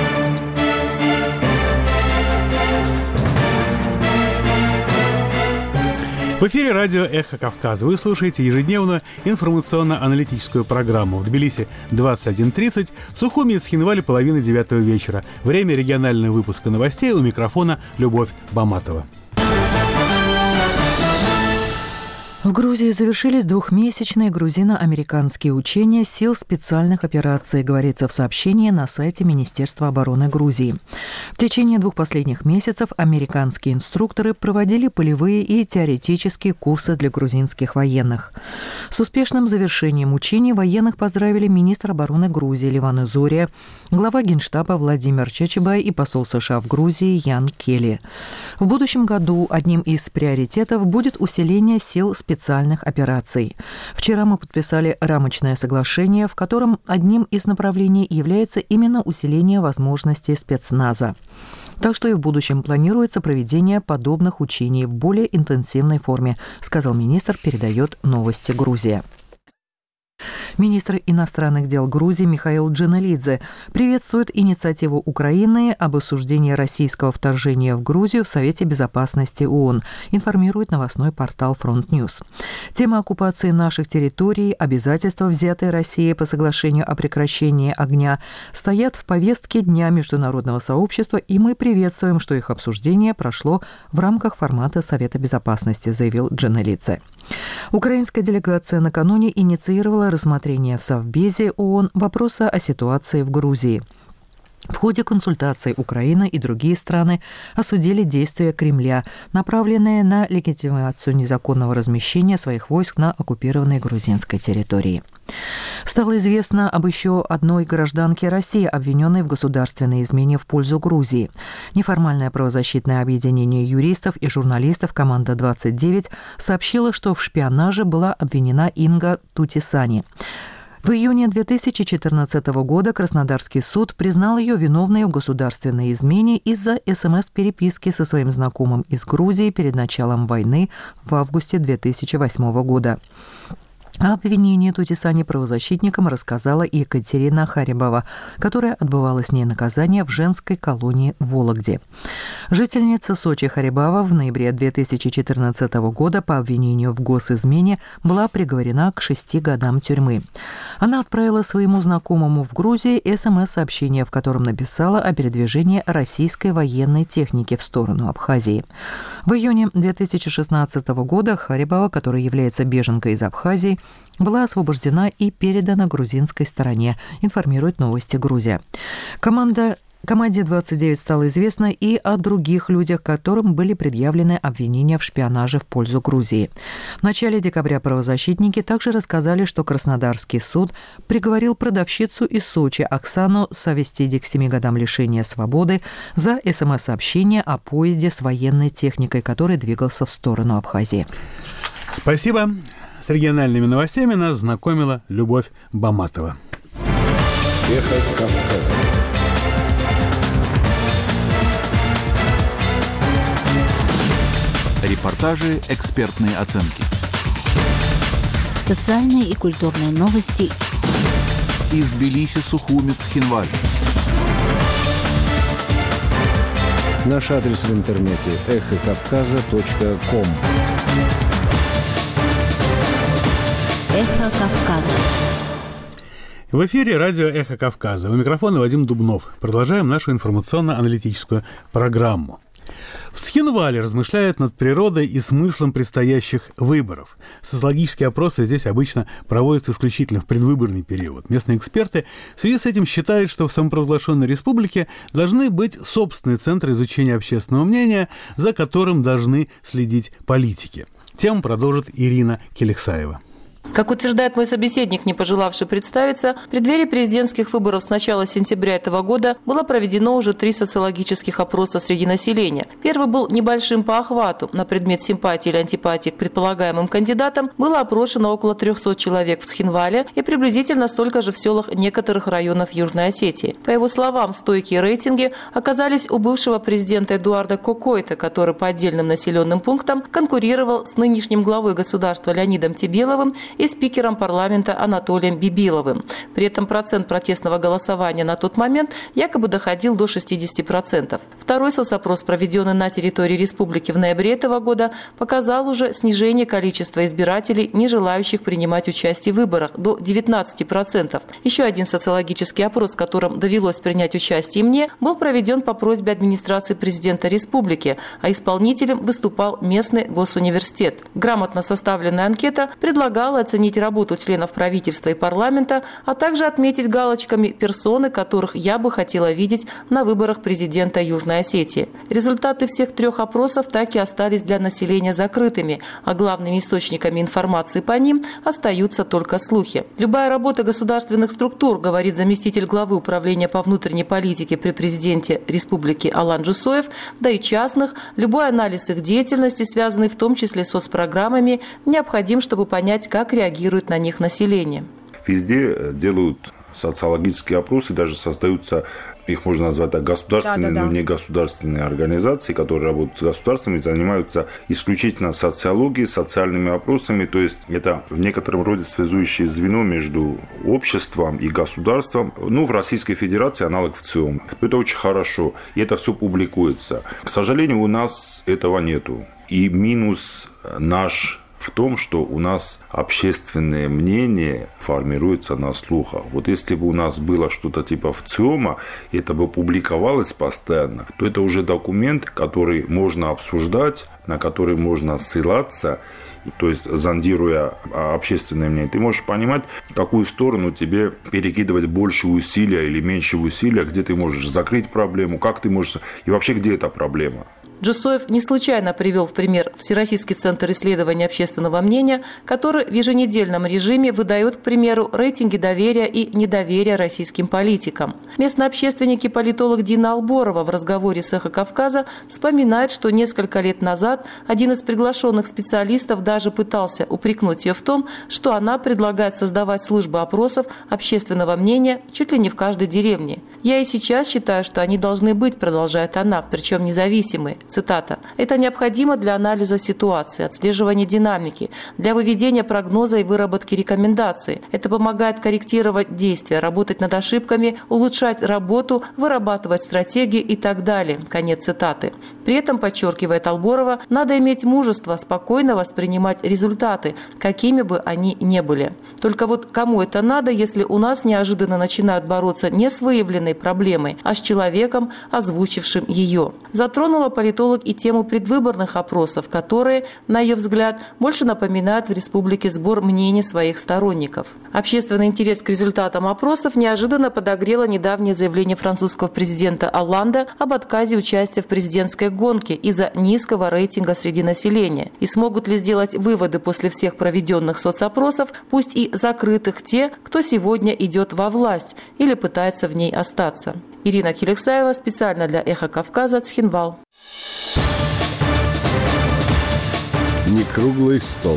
В эфире радио «Эхо Кавказа». Вы слушаете ежедневную информационно-аналитическую программу. В Тбилиси двадцать один тридцать, в Сухуми и Цхинвале половина девятого вечера. Время регионального выпуска новостей. У микрофона Любовь Баматова. В Грузии завершились двухмесячные грузино-американские учения сил специальных операций, говорится в сообщении на сайте Министерства обороны Грузии. В течение двух последних месяцев американские инструкторы проводили полевые и теоретические курсы для грузинских военных. С успешным завершением учений военных поздравили министр обороны Грузии Ливан Зория, глава Генштаба Владимир Чечебай и посол США в Грузии Ян Келли. В будущем году одним из приоритетов будет усиление сил специальных специальных операций. Вчера мы подписали рамочное соглашение, в котором одним из направлений является именно усиление возможностей спецназа. Так что и в будущем планируется проведение подобных учений в более интенсивной форме, сказал министр, передает новости Грузия. Министр иностранных дел Грузии Михаил Джаналидзе приветствует инициативу Украины об осуждении российского вторжения в Грузию в Совете Безопасности ООН, информирует новостной портал Фронт Ньюс. Тема оккупации наших территорий, обязательства, взятые Россией по соглашению о прекращении огня, стоят в повестке Дня международного сообщества, и мы приветствуем, что их обсуждение прошло в рамках формата Совета Безопасности, заявил Джаналидзе. Украинская делегация накануне инициировала рассмотрение в Совбезе ООН вопроса о ситуации в Грузии. В ходе консультаций Украина и другие страны осудили действия Кремля, направленные на легитимацию незаконного размещения своих войск на оккупированной грузинской территории. Стало известно об еще одной гражданке России, обвиненной в государственной измене в пользу Грузии. Неформальное правозащитное объединение юристов и журналистов «Команда двадцать девять» сообщило, что в шпионаже была обвинена Инга Тутисани. В июне две тысячи четырнадцатого года Краснодарский суд признал ее виновной в государственной измене из-за СМС-переписки со своим знакомым из Грузии перед началом войны в августе две тысячи восьмого года. О обвинении Тутисани правозащитникам рассказала и Екатерина Харибова, которая отбывала с ней наказание в женской колонии в Вологде. Жительница Сочи Харибова в ноябре две тысячи четырнадцатого года по обвинению в госизмене была приговорена к шести годам тюрьмы. Она отправила своему знакомому в Грузии СМС-сообщение, в котором написала о передвижении российской военной техники в сторону Абхазии. В июне две тысячи шестнадцатого года Харибова, которая является беженкой из Абхазии, была освобождена и передана грузинской стороне, информирует новости Грузия. Команда Команде двадцать девять стало известно и о других людях, которым были предъявлены обвинения в шпионаже в пользу Грузии. В начале декабря правозащитники также рассказали, что Краснодарский суд приговорил продавщицу из Сочи Оксану Савестиди к семи годам лишения свободы за СМС-сообщение о поезде с военной техникой, который двигался в сторону Абхазии. Спасибо. С региональными новостями нас знакомила Любовь Баматова. Эхо Кавказа. Репортажи, экспертные оценки. Социальные и культурные новости. Из Тбилиси, Сухуми, Цхинваль. Наш адрес в интернете эхо кавказа точка ком. Эхо Кавказа. В эфире радио «Эхо Кавказа». У микрофона Вадим Дубнов. Продолжаем нашу информационно-аналитическую программу. В Цхинвале размышляют над природой и смыслом предстоящих выборов. Социологические опросы здесь обычно проводятся исключительно в предвыборный период. Местные эксперты в связи с этим считают, что в самопровозглашенной республике должны быть собственные центры изучения общественного мнения, за которым должны следить политики. Тему продолжит Ирина Келексаева. Как утверждает мой собеседник, не пожелавший представиться, в преддверии президентских выборов с начала сентября этого года было проведено уже три социологических опроса среди населения. Первый был небольшим по охвату. На предмет симпатии или антипатии к предполагаемым кандидатам было опрошено около трехсот человек в Цхинвале и приблизительно столько же в селах некоторых районов Южной Осетии. По его словам, стойкие рейтинги оказались у бывшего президента Эдуарда Кокойта, который по отдельным населенным пунктам конкурировал с нынешним главой государства Леонидом Тебеловым и спикером парламента Анатолием Бибиловым. При этом процент протестного голосования на тот момент якобы доходил до шестидесяти процентов. Второй соцопрос, проведенный на территории республики в ноябре этого года, показал уже снижение количества избирателей, не желающих принимать участие в выборах, до девятнадцати процентов. Еще один социологический опрос, в котором довелось принять участие мне, был проведен по просьбе администрации президента республики, а исполнителем выступал местный госуниверситет. Грамотно составленная анкета предлагала оценить работу членов правительства и парламента, а также отметить галочками персоны, которых я бы хотела видеть на выборах президента Южной Осетии. Результаты всех трех опросов так и остались для населения закрытыми, а главными источниками информации по ним остаются только слухи. Любая работа государственных структур, говорит заместитель главы управления по внутренней политике при президенте республики Алан Джусоев, да и частных, любой анализ их деятельности, связанный в том числе с соцпрограммами, необходим, чтобы понять, как реагирует на них население. Везде делают социологические опросы, даже создаются, их можно назвать так, государственные, да, да, да. но не государственные организации, которые работают с государством и занимаются исключительно социологией, социальными опросами. То есть это в некотором роде связующее звено между обществом и государством. Ну, в Российской Федерации аналог ВЦИОМ. Это очень хорошо. И это все публикуется. К сожалению, у нас этого нету. И минус наш в том, что у нас общественное мнение формируется на слухах. Вот если бы у нас было что-то типа ВЦИОМа, это бы публиковалось постоянно, то это уже документ, который можно обсуждать, на который можно ссылаться, то есть зондируя общественное мнение. Ты можешь понимать, в какую сторону тебе перекидывать больше усилия или меньше усилия, где ты можешь закрыть проблему, как ты можешь... И вообще, где эта проблема? Джусоев не случайно привел в пример Всероссийский центр исследования общественного мнения, который в еженедельном режиме выдает, к примеру, рейтинги доверия и недоверия российским политикам. Местный общественник и политолог Дина Алборова в разговоре с «Эхо Кавказа» вспоминает, что несколько лет назад один из приглашенных специалистов даже пытался упрекнуть ее в том, что она предлагает создавать службы опросов общественного мнения чуть ли не в каждой деревне. «Я и сейчас считаю, что они должны быть», продолжает она, причем независимые. Цитата. «Это необходимо для анализа ситуации, отслеживания динамики, для выведения прогноза и выработки рекомендаций. Это помогает корректировать действия, работать над ошибками, улучшать работу, вырабатывать стратегии и так далее». Конец цитаты. При этом, подчеркивает Алборова, надо иметь мужество спокойно воспринимать результаты, какими бы они ни были. Только вот кому это надо, если у нас неожиданно начинают бороться не с выявленной проблемой, а с человеком, озвучившим ее. Затронула политолог и тему предвыборных опросов, которые, на ее взгляд, больше напоминают в республике сбор мнений своих сторонников. Общественный интерес к результатам опросов неожиданно подогрело недавнее заявление французского президента Олланда об отказе участия в президентской гонке из-за низкого рейтинга среди населения. И смогут ли сделать выводы после всех проведенных соцопросов, пусть и закрытых, те, кто сегодня идет во власть или пытается в ней остаться? Ирина Келексаева специально для «Эхо Кавказа», Цхинвал. Некруглый стол.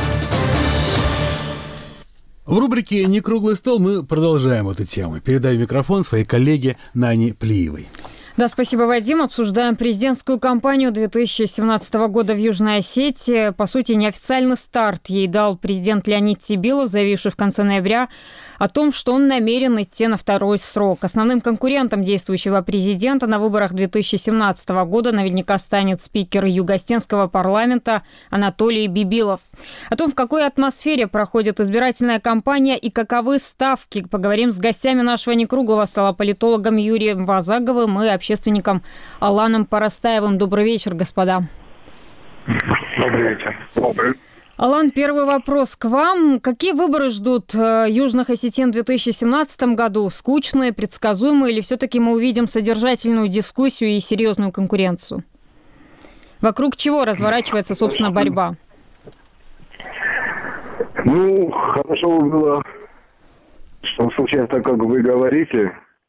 В рубрике «Некруглый стол» мы продолжаем эту тему. Передаю микрофон своей коллеге Нане Плиевой. Да, спасибо, Вадим. Обсуждаем президентскую кампанию две тысячи семнадцатого года в Южной Осетии. По сути, неофициальный старт ей дал президент Леонид Тебелов, заявивший в конце ноября о том, что он намерен идти на второй срок. Основным конкурентом действующего президента на выборах две тысячи семнадцатого года наверняка станет спикер Югостенского парламента Анатолий Бибилов. О том, в какой атмосфере проходит избирательная кампания и каковы ставки, поговорим с гостями нашего некруглого стола, политологом Юрием Вазаговым и общественником Аланом Парастаевым. Добрый вечер, господа. Добрый вечер. Добрый. Алан, первый вопрос к вам. Какие выборы ждут южных осетин в две тысячи семнадцатом году? Скучные, предсказуемые или все-таки мы увидим содержательную дискуссию и серьезную конкуренцию? Вокруг чего разворачивается, собственно, борьба? Ну, хорошо было, что случилось так, как вы говорите.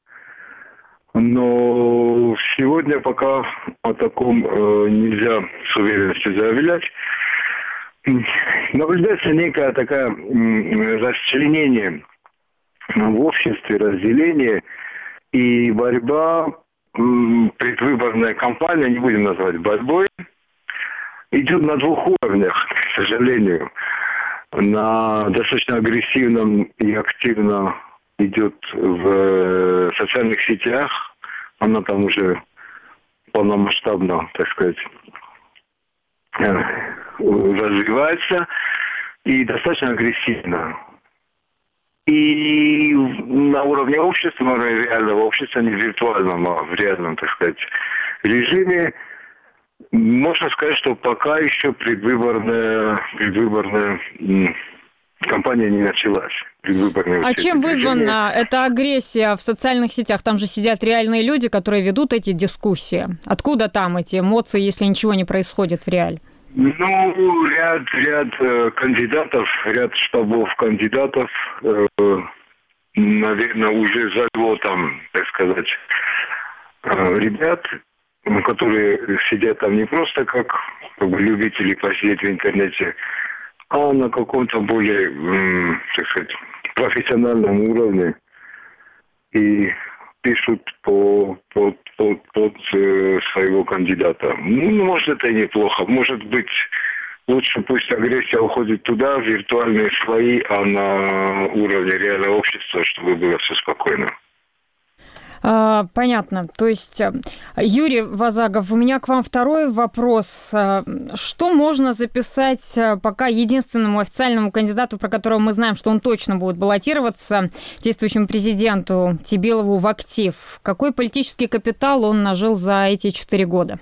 Но сегодня пока о таком э, нельзя с уверенностью заявлять. Наблюдается некое такое м, расчленение в обществе, разделение и борьба, м, предвыборная кампания, не будем называть борьбой, идет на двух уровнях, к сожалению. На достаточно агрессивном и активно идет в социальных сетях. Она там уже полномасштабно, так сказать, развивается и достаточно агрессивно. И на уровне общества, на уровне реального общества, не в виртуальном, а в реальном, так сказать, режиме, можно сказать, что пока еще предвыборная, предвыборная кампания не началась. А чем вызвана эта агрессия в социальных сетях? Там же сидят реальные люди, которые ведут эти дискуссии. Откуда там эти эмоции, если ничего не происходит в реале? Ну, ряд, ряд э, кандидатов, ряд штабов кандидатов, э, наверное, уже зажгло там, так сказать, э, ребят, которые сидят там не просто как, как бы любители посидеть в интернете, а на каком-то более, м, так сказать, профессиональном уровне и пишут по, по, по, под э, своего кандидата. Ну, может, это и неплохо. Может быть, лучше пусть агрессия уходит туда, в виртуальные слои, а на уровне реального общества, чтобы было все спокойно. Понятно. То есть, Юрий Вазагов, у меня к вам второй вопрос. Что можно записать пока единственному официальному кандидату, про которого мы знаем, что он точно будет баллотироваться, действующему президенту Тебилову, в актив? Какой политический капитал он нажил за эти четыре года?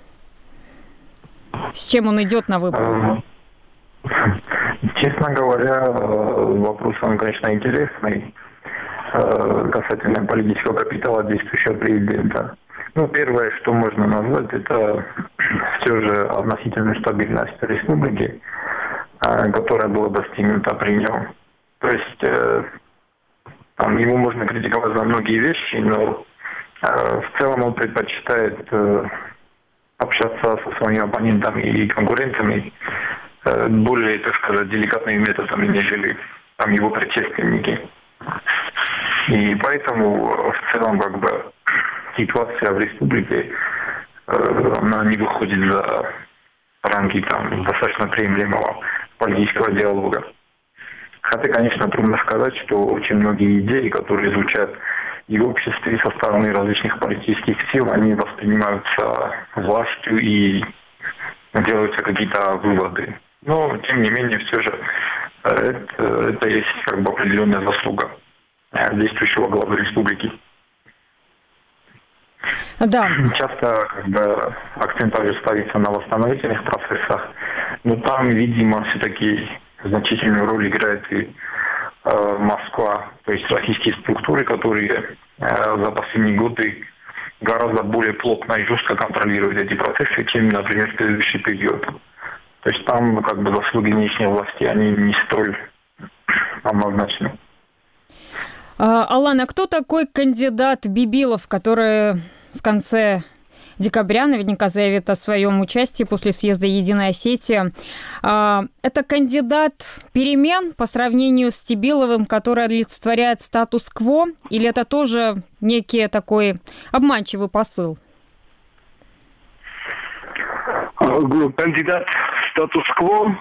С чем он идет на выборы? Честно говоря, вопрос, он, конечно, интересный. Касательно политического капитала действующего президента. Ну, первое, что можно назвать, это все же относительная стабильность республики, которая была достигнута при нем. То есть там, его можно критиковать за многие вещи, но в целом он предпочитает общаться со своими оппонентами и конкурентами более, так сказать, деликатными методами, нежели там, его предшественники. И поэтому в целом как бы ситуация в республике, э, она не выходит за рамки там достаточно приемлемого политического диалога. Хотя, конечно, трудно сказать, что очень многие идеи, которые звучат и в обществе со стороны различных политических сил, они воспринимаются властью и делаются какие-то выводы. Но, тем не менее, все же это, это есть как бы определенная заслуга действующего главы республики. Да. Часто как бы, акцент также ставится на восстановительных процессах, но там, видимо, все-таки значительную роль играет и э, Москва, то есть российские структуры, которые э, за последние годы гораздо более плотно и жестко контролируют эти процессы, чем, например, в предыдущий период. То есть там как бы заслуги нынешней власти, они не столь однозначны. Алан, а кто такой кандидат Бибилов, который в конце декабря наверняка заявит о своем участии после съезда Единой Осетии? Это кандидат перемен по сравнению с Тебиловым, который олицетворяет статус-кво, или это тоже некий такой обманчивый посыл? Кандидат статус-кво?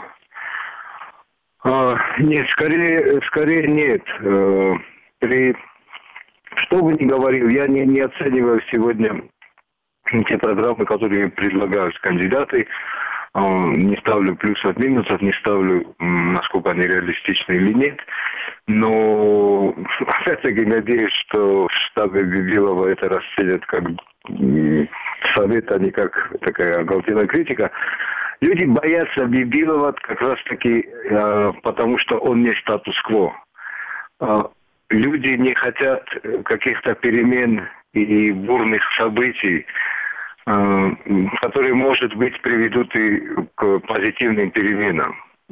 Нет, скорее, скорее нет. При... Что бы ни говорил, я не, не оцениваю сегодня те программы, которые предлагают кандидаты. Не ставлю плюсов, минусов, не ставлю, насколько они реалистичны или нет. Но опять-таки надеюсь, что в штабе Бибилова это расценят как совет, а не как такая оголтелая критика. Люди боятся Бибилова как раз-таки потому, что он не статус-кво. Люди не хотят каких-то перемен и бурных событий, которые, может быть, приведут и к позитивным переменам.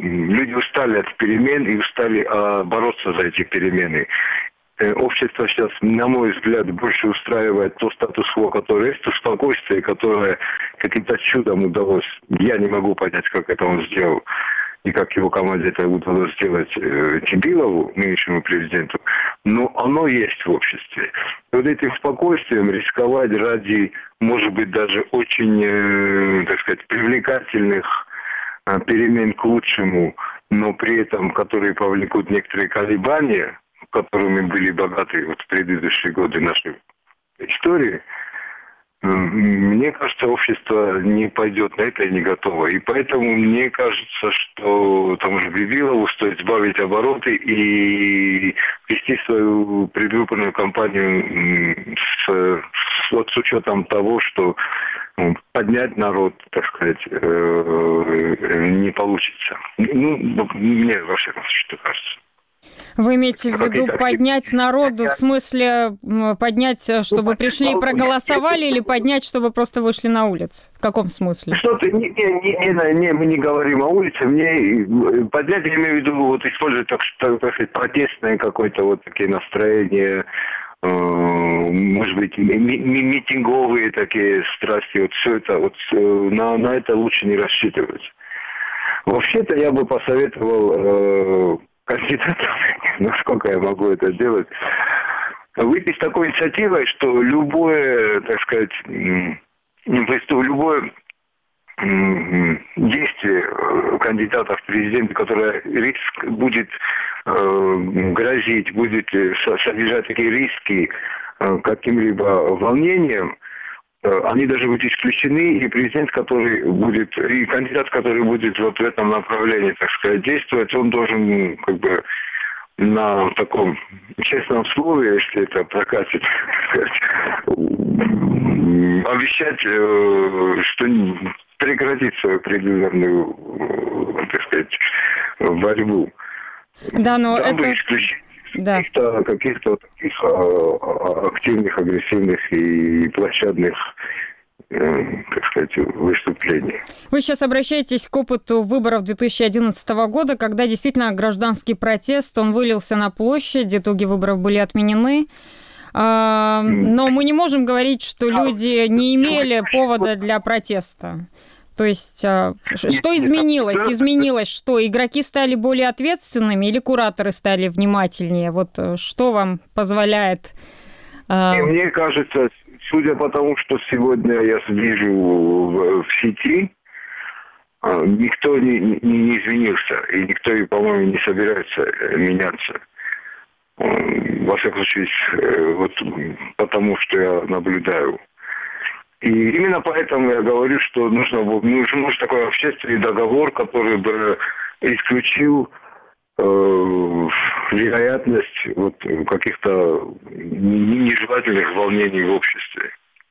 Люди устали от перемен и устали а, бороться за эти перемены. Общество сейчас, на мой взгляд, больше устраивает то статус-кво, которое есть, то спокойствие, которое каким-то чудом удалось. Я не могу понять, как это он сделал, и как его команде это удалось сделать э, Тибилову, нынешнему президенту. Но оно есть в обществе. И вот этим спокойствием рисковать ради, может быть, даже очень, э, так сказать, привлекательных э, перемен к лучшему, но при этом, которые повлекут некоторые колебания, которыми были богаты вот в предыдущие годы нашей истории, мне кажется, общество не пойдет на это и не готово. И поэтому мне кажется, что тому же Бибилову стоит сбавить обороты и вести свою предвыборную кампанию с, с, вот с учетом того, что поднять народ, так сказать, не получится. Ну, мне во всяком случае кажется. Вы имеете в виду поднять народ, в смысле поднять, чтобы пришли и проголосовали, или поднять, чтобы просто вышли на улицу? В каком смысле? Что-то не, не, не, не, мы не говорим о улице, мне поднять, я имею в виду, вот использовать, так, так сказать, протестное какое-то вот такие настроения, э, может быть, ми- ми- митинговые такие страсти, вот все это, вот на, на это лучше не рассчитывать. Вообще-то я бы посоветовал... Э, кандидатам, насколько я могу это делать, выйти с такой инициативой, что любое, так сказать, любое действие кандидата в президенты, которое риск будет э, грозить, будет содержать такие риски э, каким-либо волнением, они должны быть исключены, и президент, который будет, и кандидат, который будет вот в этом направлении, так сказать, действовать, он должен как бы на таком честном слове, если это прокатит, обещать, что прекратит свою предвыборную, так сказать, борьбу. Да, но Там это... Да. Каких-то, каких-то таких а, активных, агрессивных и площадных, э, так сказать, выступлений. Вы сейчас обращаетесь к опыту выборов две тысячи одиннадцатого года, когда действительно гражданский протест, он вылился на площадь, итоги выборов были отменены. А, но мы не можем говорить, что люди не имели повода для протеста. То есть, что изменилось? Изменилось что? Игроки стали более ответственными или кураторы стали внимательнее? Вот что вам позволяет... И мне кажется, судя по тому, что сегодня я вижу в, в сети, никто не, не, не изменился, и никто, по-моему, не собирается меняться. Во всяком случае, вот потому что я наблюдаю. И именно поэтому я говорю, что нужно, нужен, нужен такой общественный договор, который бы исключил э, вероятность вот, каких-то нежелательных волнений в обществе.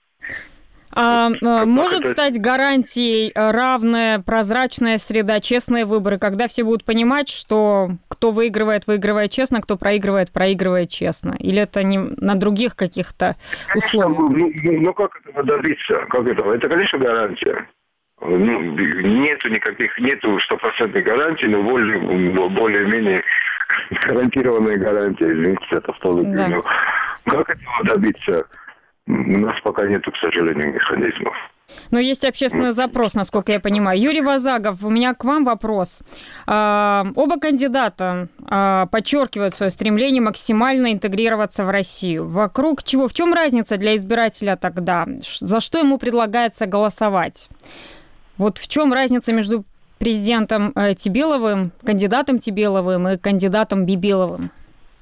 А вот, может это... стать гарантией равная, прозрачная среда, честные выборы, когда все будут понимать, что кто выигрывает, выигрывает честно, кто проигрывает, проигрывает честно? Или это не на других каких-то условиях? Ну, ну, ну как этого добиться? Как этого? Это, конечно, гарантия. Ну, нету никаких, нету стопроцентной гарантии, но более, более-менее гарантированная гарантия, извините, это второй да. Но как этого добиться? У нас пока нету, к сожалению, механизмов. Но есть общественный запрос, насколько я понимаю. Юрий Вазагов, у меня к вам вопрос. Оба кандидата подчеркивают свое стремление максимально интегрироваться в Россию. Вокруг чего? В чем разница для избирателя тогда? За что ему предлагается голосовать? Вот в чем разница между президентом Тибиловым, кандидатом Тибиловым и кандидатом Бибиловым?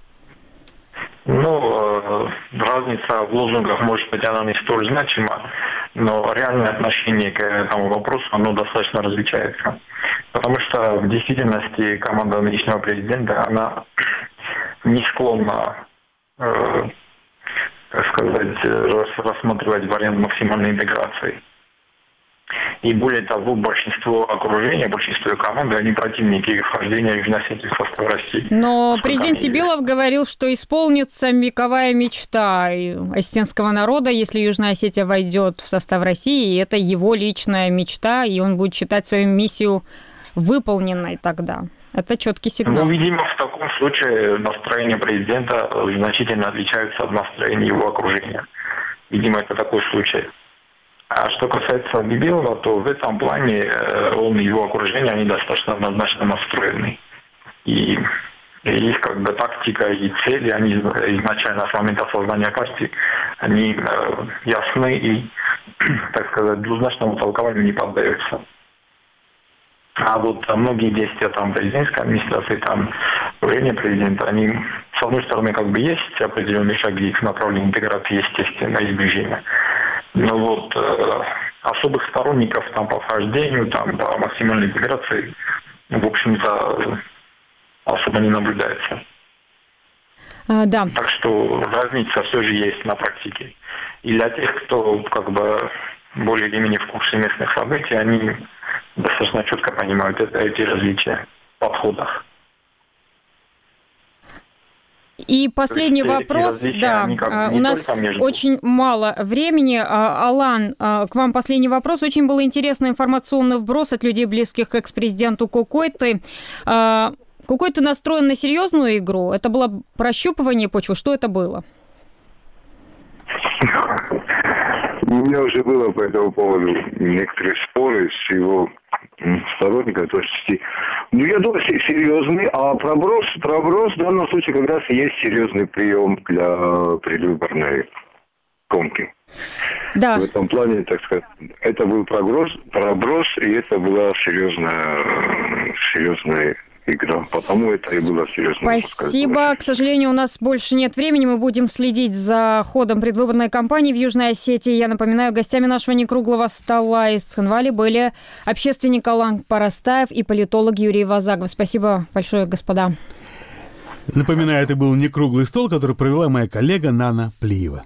Ну, разница в лозунгах, может быть, она не столь значима, но реальное отношение к этому вопросу, оно достаточно различается. Потому что в действительности команда нынешнего президента, она не склонна, э, так сказать, рассматривать вариант максимальной интеграции. И более того, большинство окружения, большинство команды, они противники вхождения Южной Осетии в состав России. Но президент Тибилов говорил, что исполнится вековая мечта осетинского народа, если Южная Осетия войдет в состав России, и это его личная мечта, и он будет считать свою миссию выполненной тогда. Это четкий сигнал. Ну, видимо, в таком случае настроение президента значительно отличается от настроения его окружения. Видимо, это такой случай. А что касается Бибилова, то в этом плане он и его окружение, они достаточно однозначно настроены. И их как бы тактика и цели, они изначально с момента создания партии, они ясны и, так сказать, двузначному толкованию не поддаются. А вот многие действия там президентской администрации, там время президента, они, с одной стороны, как бы есть определенные шаги к направлению интеграции, естественно, и сближения. Но вот э, особых сторонников там по вхождению, там по максимальной интеграции, в общем-то, особо не наблюдается. А, да. Так что разница все же есть на практике. И для тех, кто как бы более или менее в курсе местных событий, они достаточно четко понимают это, эти различия в подходах. И последний вопрос, да, у нас очень мало времени. Алан, к вам последний вопрос. Очень был интересный информационный вброс от людей, близких к экс-президенту Кукойты. Кукойты настроен на серьезную игру? Это было прощупывание почвы? Что это было? У меня уже было по этому поводу некоторые споры с его сторонниками. То есть, ну, я думаю, серьезный, а проброс, проброс в данном случае как раз есть серьезный прием для предвыборной гонки. Да. В этом плане, так сказать, это был проброс, проброс и это была серьезная, серьезная игра. Потому это и было серьезно. Спасибо. К сожалению, у нас больше нет времени. Мы будем следить за ходом предвыборной кампании в Южной Осетии. Я напоминаю, гостями нашего некруглого стола из Цхинвали были общественник Алан Парастаев и политолог Юрий Вазагов. Спасибо большое, господа. Напоминаю, это был некруглый стол, который провела моя коллега Нана Плиева.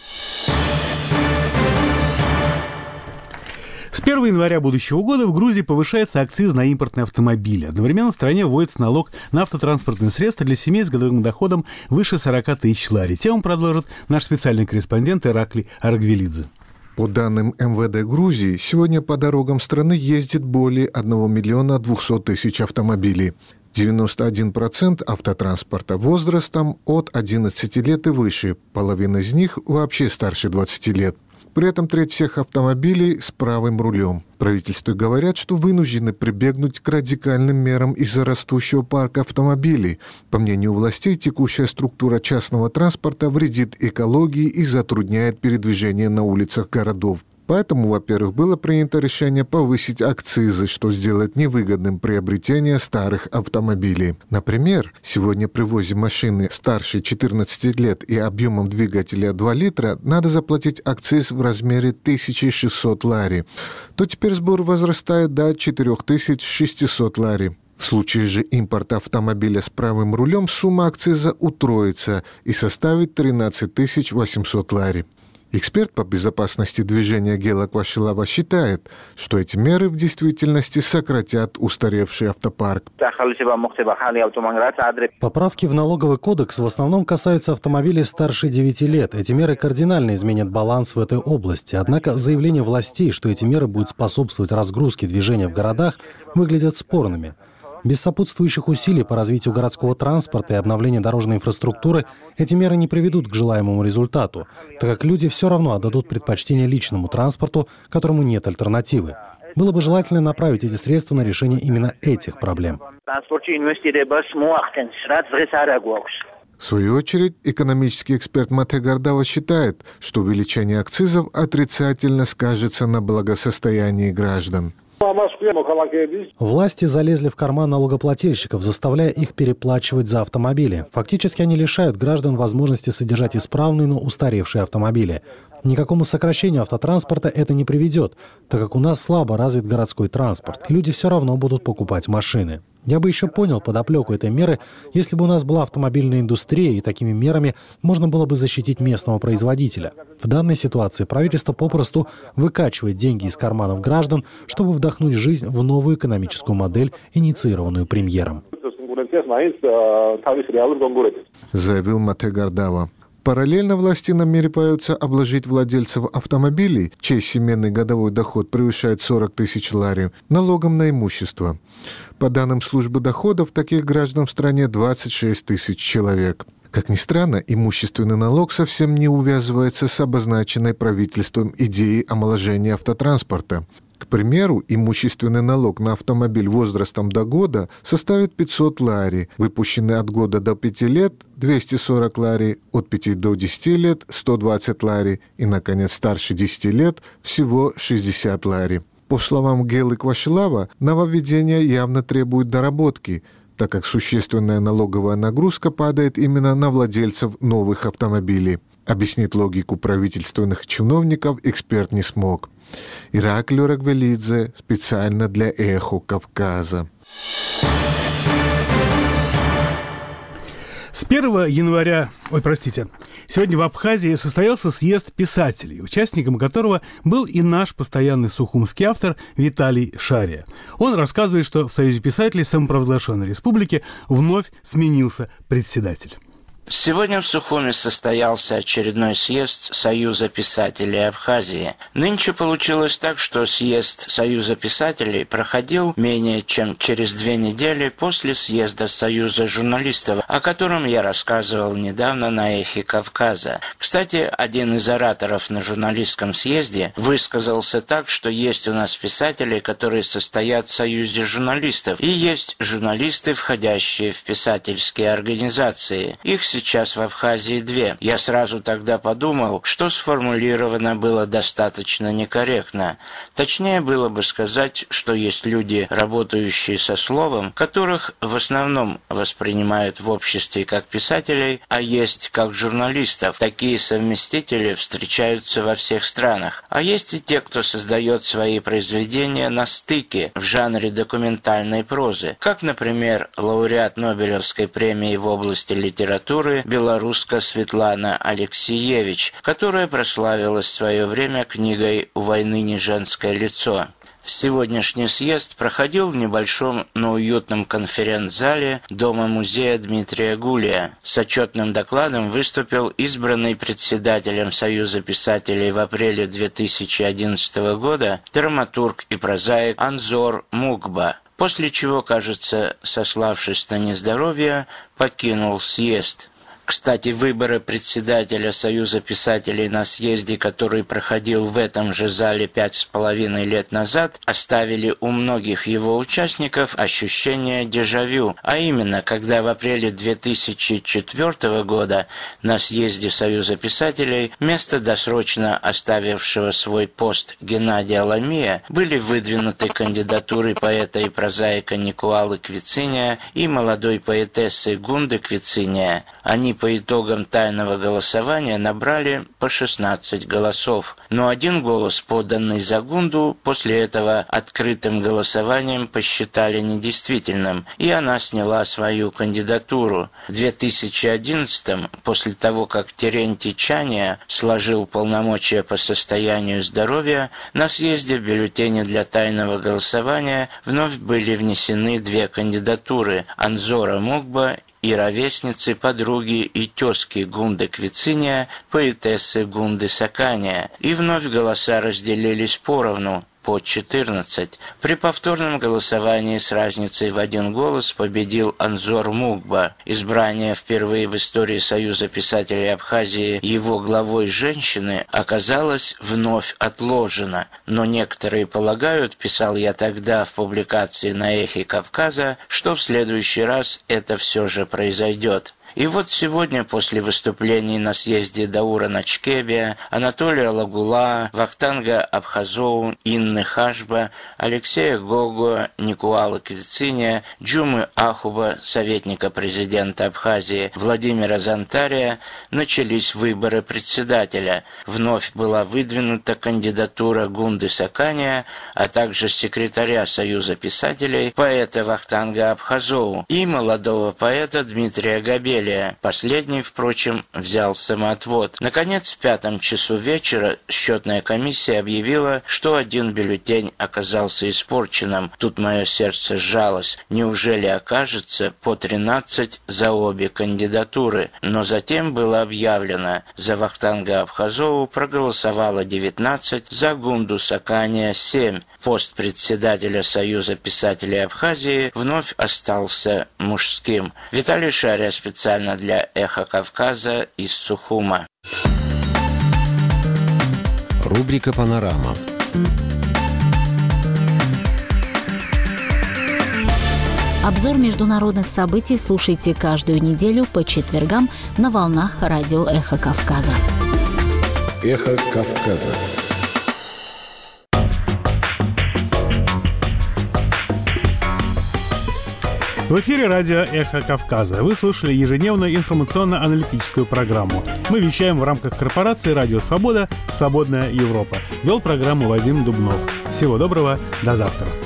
С первого января будущего года в Грузии повышается акциз на импортные автомобили. Одновременно в стране вводится налог на автотранспортные средства для семей с годовым доходом выше сорок тысяч лари. Тему продолжит наш специальный корреспондент Иракли Арагвелидзе. По данным эм вэ дэ Грузии, сегодня по дорогам страны ездит более одного миллиона двухсот тысяч автомобилей. девяносто один процент автотранспорта возрастом от одиннадцати лет и выше. Половина из них вообще старше двадцати лет. При этом треть всех автомобилей с правым рулем. Правительству говорят, что вынуждены прибегнуть к радикальным мерам из-за растущего парка автомобилей. По мнению властей, текущая структура частного транспорта вредит экологии и затрудняет передвижение на улицах городов. Поэтому, во-первых, было принято решение повысить акцизы, что сделает невыгодным приобретение старых автомобилей. Например, сегодня при ввозе машины старше четырнадцати лет и объемом двигателя два литра надо заплатить акциз в размере тысяча шестьсот лари. То теперь сбор возрастает до четыре тысячи шестьсот лари. В случае же импорта автомобиля с правым рулем сумма акциза утроится и составит тринадцать тысяч восемьсот лари. Эксперт по безопасности движения Гела Квашилава считает, что эти меры в действительности сократят устаревший автопарк. Поправки в налоговый кодекс в основном касаются автомобилей старше девяти лет. Эти меры кардинально изменят баланс в этой области. Однако заявления властей, что эти меры будут способствовать разгрузке движения в городах, выглядят спорными. Без сопутствующих усилий по развитию городского транспорта и обновления дорожной инфраструктуры эти меры не приведут к желаемому результату, так как люди все равно отдадут предпочтение личному транспорту, которому нет альтернативы. Было бы желательно направить эти средства на решение именно этих проблем. В свою очередь, экономический эксперт Мате Гардава считает, что увеличение акцизов отрицательно скажется на благосостоянии граждан. Власти залезли в карман налогоплательщиков, заставляя их переплачивать за автомобили. Фактически они лишают граждан возможности содержать исправные, но устаревшие автомобили. Никакому сокращению автотранспорта это не приведет, так как у нас слабо развит городской транспорт, и люди все равно будут покупать машины. Я бы еще понял подоплеку этой меры, если бы у нас была автомобильная индустрия, и такими мерами можно было бы защитить местного производителя. В данной ситуации правительство попросту выкачивает деньги из карманов граждан, чтобы вдохнуть жизнь в новую экономическую модель, инициированную премьером. Заявил Мате Гардава. Параллельно власти намереваются обложить владельцев автомобилей, чей семейный годовой доход превышает сорок тысяч лари, налогом на имущество. По данным службы доходов, таких граждан в стране двадцать шесть тысяч человек. Как ни странно, имущественный налог совсем не увязывается с обозначенной правительством идеей омоложения автотранспорта. К примеру, имущественный налог на автомобиль возрастом до года составит пятьсот лари, выпущенный от года до пяти лет – двести сорок лари, от пяти до десяти лет – сто двадцать лари и, наконец, старше десяти лет – всего шестьдесят лари. По словам Гелы Квашилава, нововведение явно требует доработки, так как существенная налоговая нагрузка падает именно на владельцев новых автомобилей. Объяснить логику правительственных чиновников эксперт не смог. Ираклий Рагвелидзе специально для «Эхо Кавказа». С первого января, ой, простите, сегодня в Абхазии состоялся съезд писателей, участником которого был и наш постоянный сухумский автор Виталий Шария. Он рассказывает, что в Союзе писателей самопровозглашенной республики вновь сменился председатель. Сегодня в Сухуми состоялся очередной съезд Союза писателей Абхазии. Нынче получилось так, что съезд Союза писателей проходил менее чем через две недели после съезда Союза журналистов, о котором я рассказывал недавно на «Эхе Кавказа». Кстати, один из ораторов на журналистском съезде высказался так, что есть у нас писатели, которые состоят в Союзе журналистов, и есть журналисты, входящие в писательские организации. Их сейчас в Абхазии две. Я сразу тогда подумал, что сформулировано было достаточно некорректно. Точнее было бы сказать, что есть люди, работающие со словом, которых в основном воспринимают в обществе как писателей, а есть как журналистов. Такие совместители встречаются во всех странах. А есть и те, кто создает свои произведения на стыке в жанре документальной прозы, как, например, лауреат Нобелевской премии в области литературы белоруска Светлана Алексеевич, которая прославилась в свое время книгой «У войны не женское лицо». Сегодняшний съезд проходил в небольшом, но уютном конференц-зале Дома-музея Дмитрия Гулия. С отчетным докладом выступил избранный председателем Союза писателей в апреле две тысячи одиннадцатого года драматург и прозаик Анзор Мукба, после чего, кажется, сославшись на нездоровье, покинул съезд. Кстати, выборы председателя Союза писателей на съезде, который проходил в этом же зале пять с половиной лет назад, оставили у многих его участников ощущение дежавю, а именно, когда в апреле две тысячи четвёртого года на съезде Союза писателей вместо досрочно оставившего свой пост Геннадия Ламия были выдвинуты кандидатуры поэта и прозаика Никуалы Квициния и молодой поэтессы Гунды Квициния. Они по итогам тайного голосования набрали по шестнадцать голосов, но один голос, поданный за Гунду, после этого открытым голосованием посчитали недействительным, и она сняла свою кандидатуру. В две тысячи одиннадцатом, после того, как Терентий Чания сложил полномочия по состоянию здоровья, на съезде в бюллетене для тайного голосования вновь были внесены две кандидатуры – Анзора Мукба и ровесницы, подруги и тезки Гунды Квициния, поэтессы Гунды Сакания, и вновь голоса разделились поровну, по четырнадцать. При повторном голосовании с разницей в один голос победил Анзор Мукба. Избрание впервые в истории Союза писателей Абхазии его главой женщины оказалось вновь отложено. Но некоторые полагают, писал я тогда в публикации на «Эхе Кавказа», что в следующий раз это все же произойдет. И вот сегодня, после выступлений на съезде Даура Начкебия, Анатолия Лагула, Вахтанга Абхазоу, Инны Хашба, Алексея Гого, Никуала Квициния, Джумы Ахуба, советника президента Абхазии, Владимира Зантария, начались выборы председателя. Вновь была выдвинута кандидатура Гунды Сакания, а также секретаря Союза писателей, поэта Вахтанга Абхазоу и молодого поэта Дмитрия Габеля. изделия. Последний, впрочем, взял самоотвод. Наконец, в пятом часу вечера счетная комиссия объявила, что один бюллетень оказался испорченным. Тут мое сердце сжалось. Неужели окажется по тринадцать за обе кандидатуры? Но затем было объявлено, за Вахтанга Абхазову проголосовало девятнадцать, за Гунду Сакания семь. Пост председателя Союза писателей Абхазии вновь остался мужским. Виталий Шария специально для «Эхо Кавказа» из Сухума. Рубрика «Панорама». Обзор международных событий слушайте каждую неделю по четвергам на волнах радио «Эхо Кавказа». «Эхо Кавказа». В эфире радио «Эхо Кавказа». Вы слушали ежедневную информационно-аналитическую программу. Мы вещаем в рамках корпорации «Радио Свобода. Свободная Европа». Вел программу Вадим Дубнов. Всего доброго. До завтра.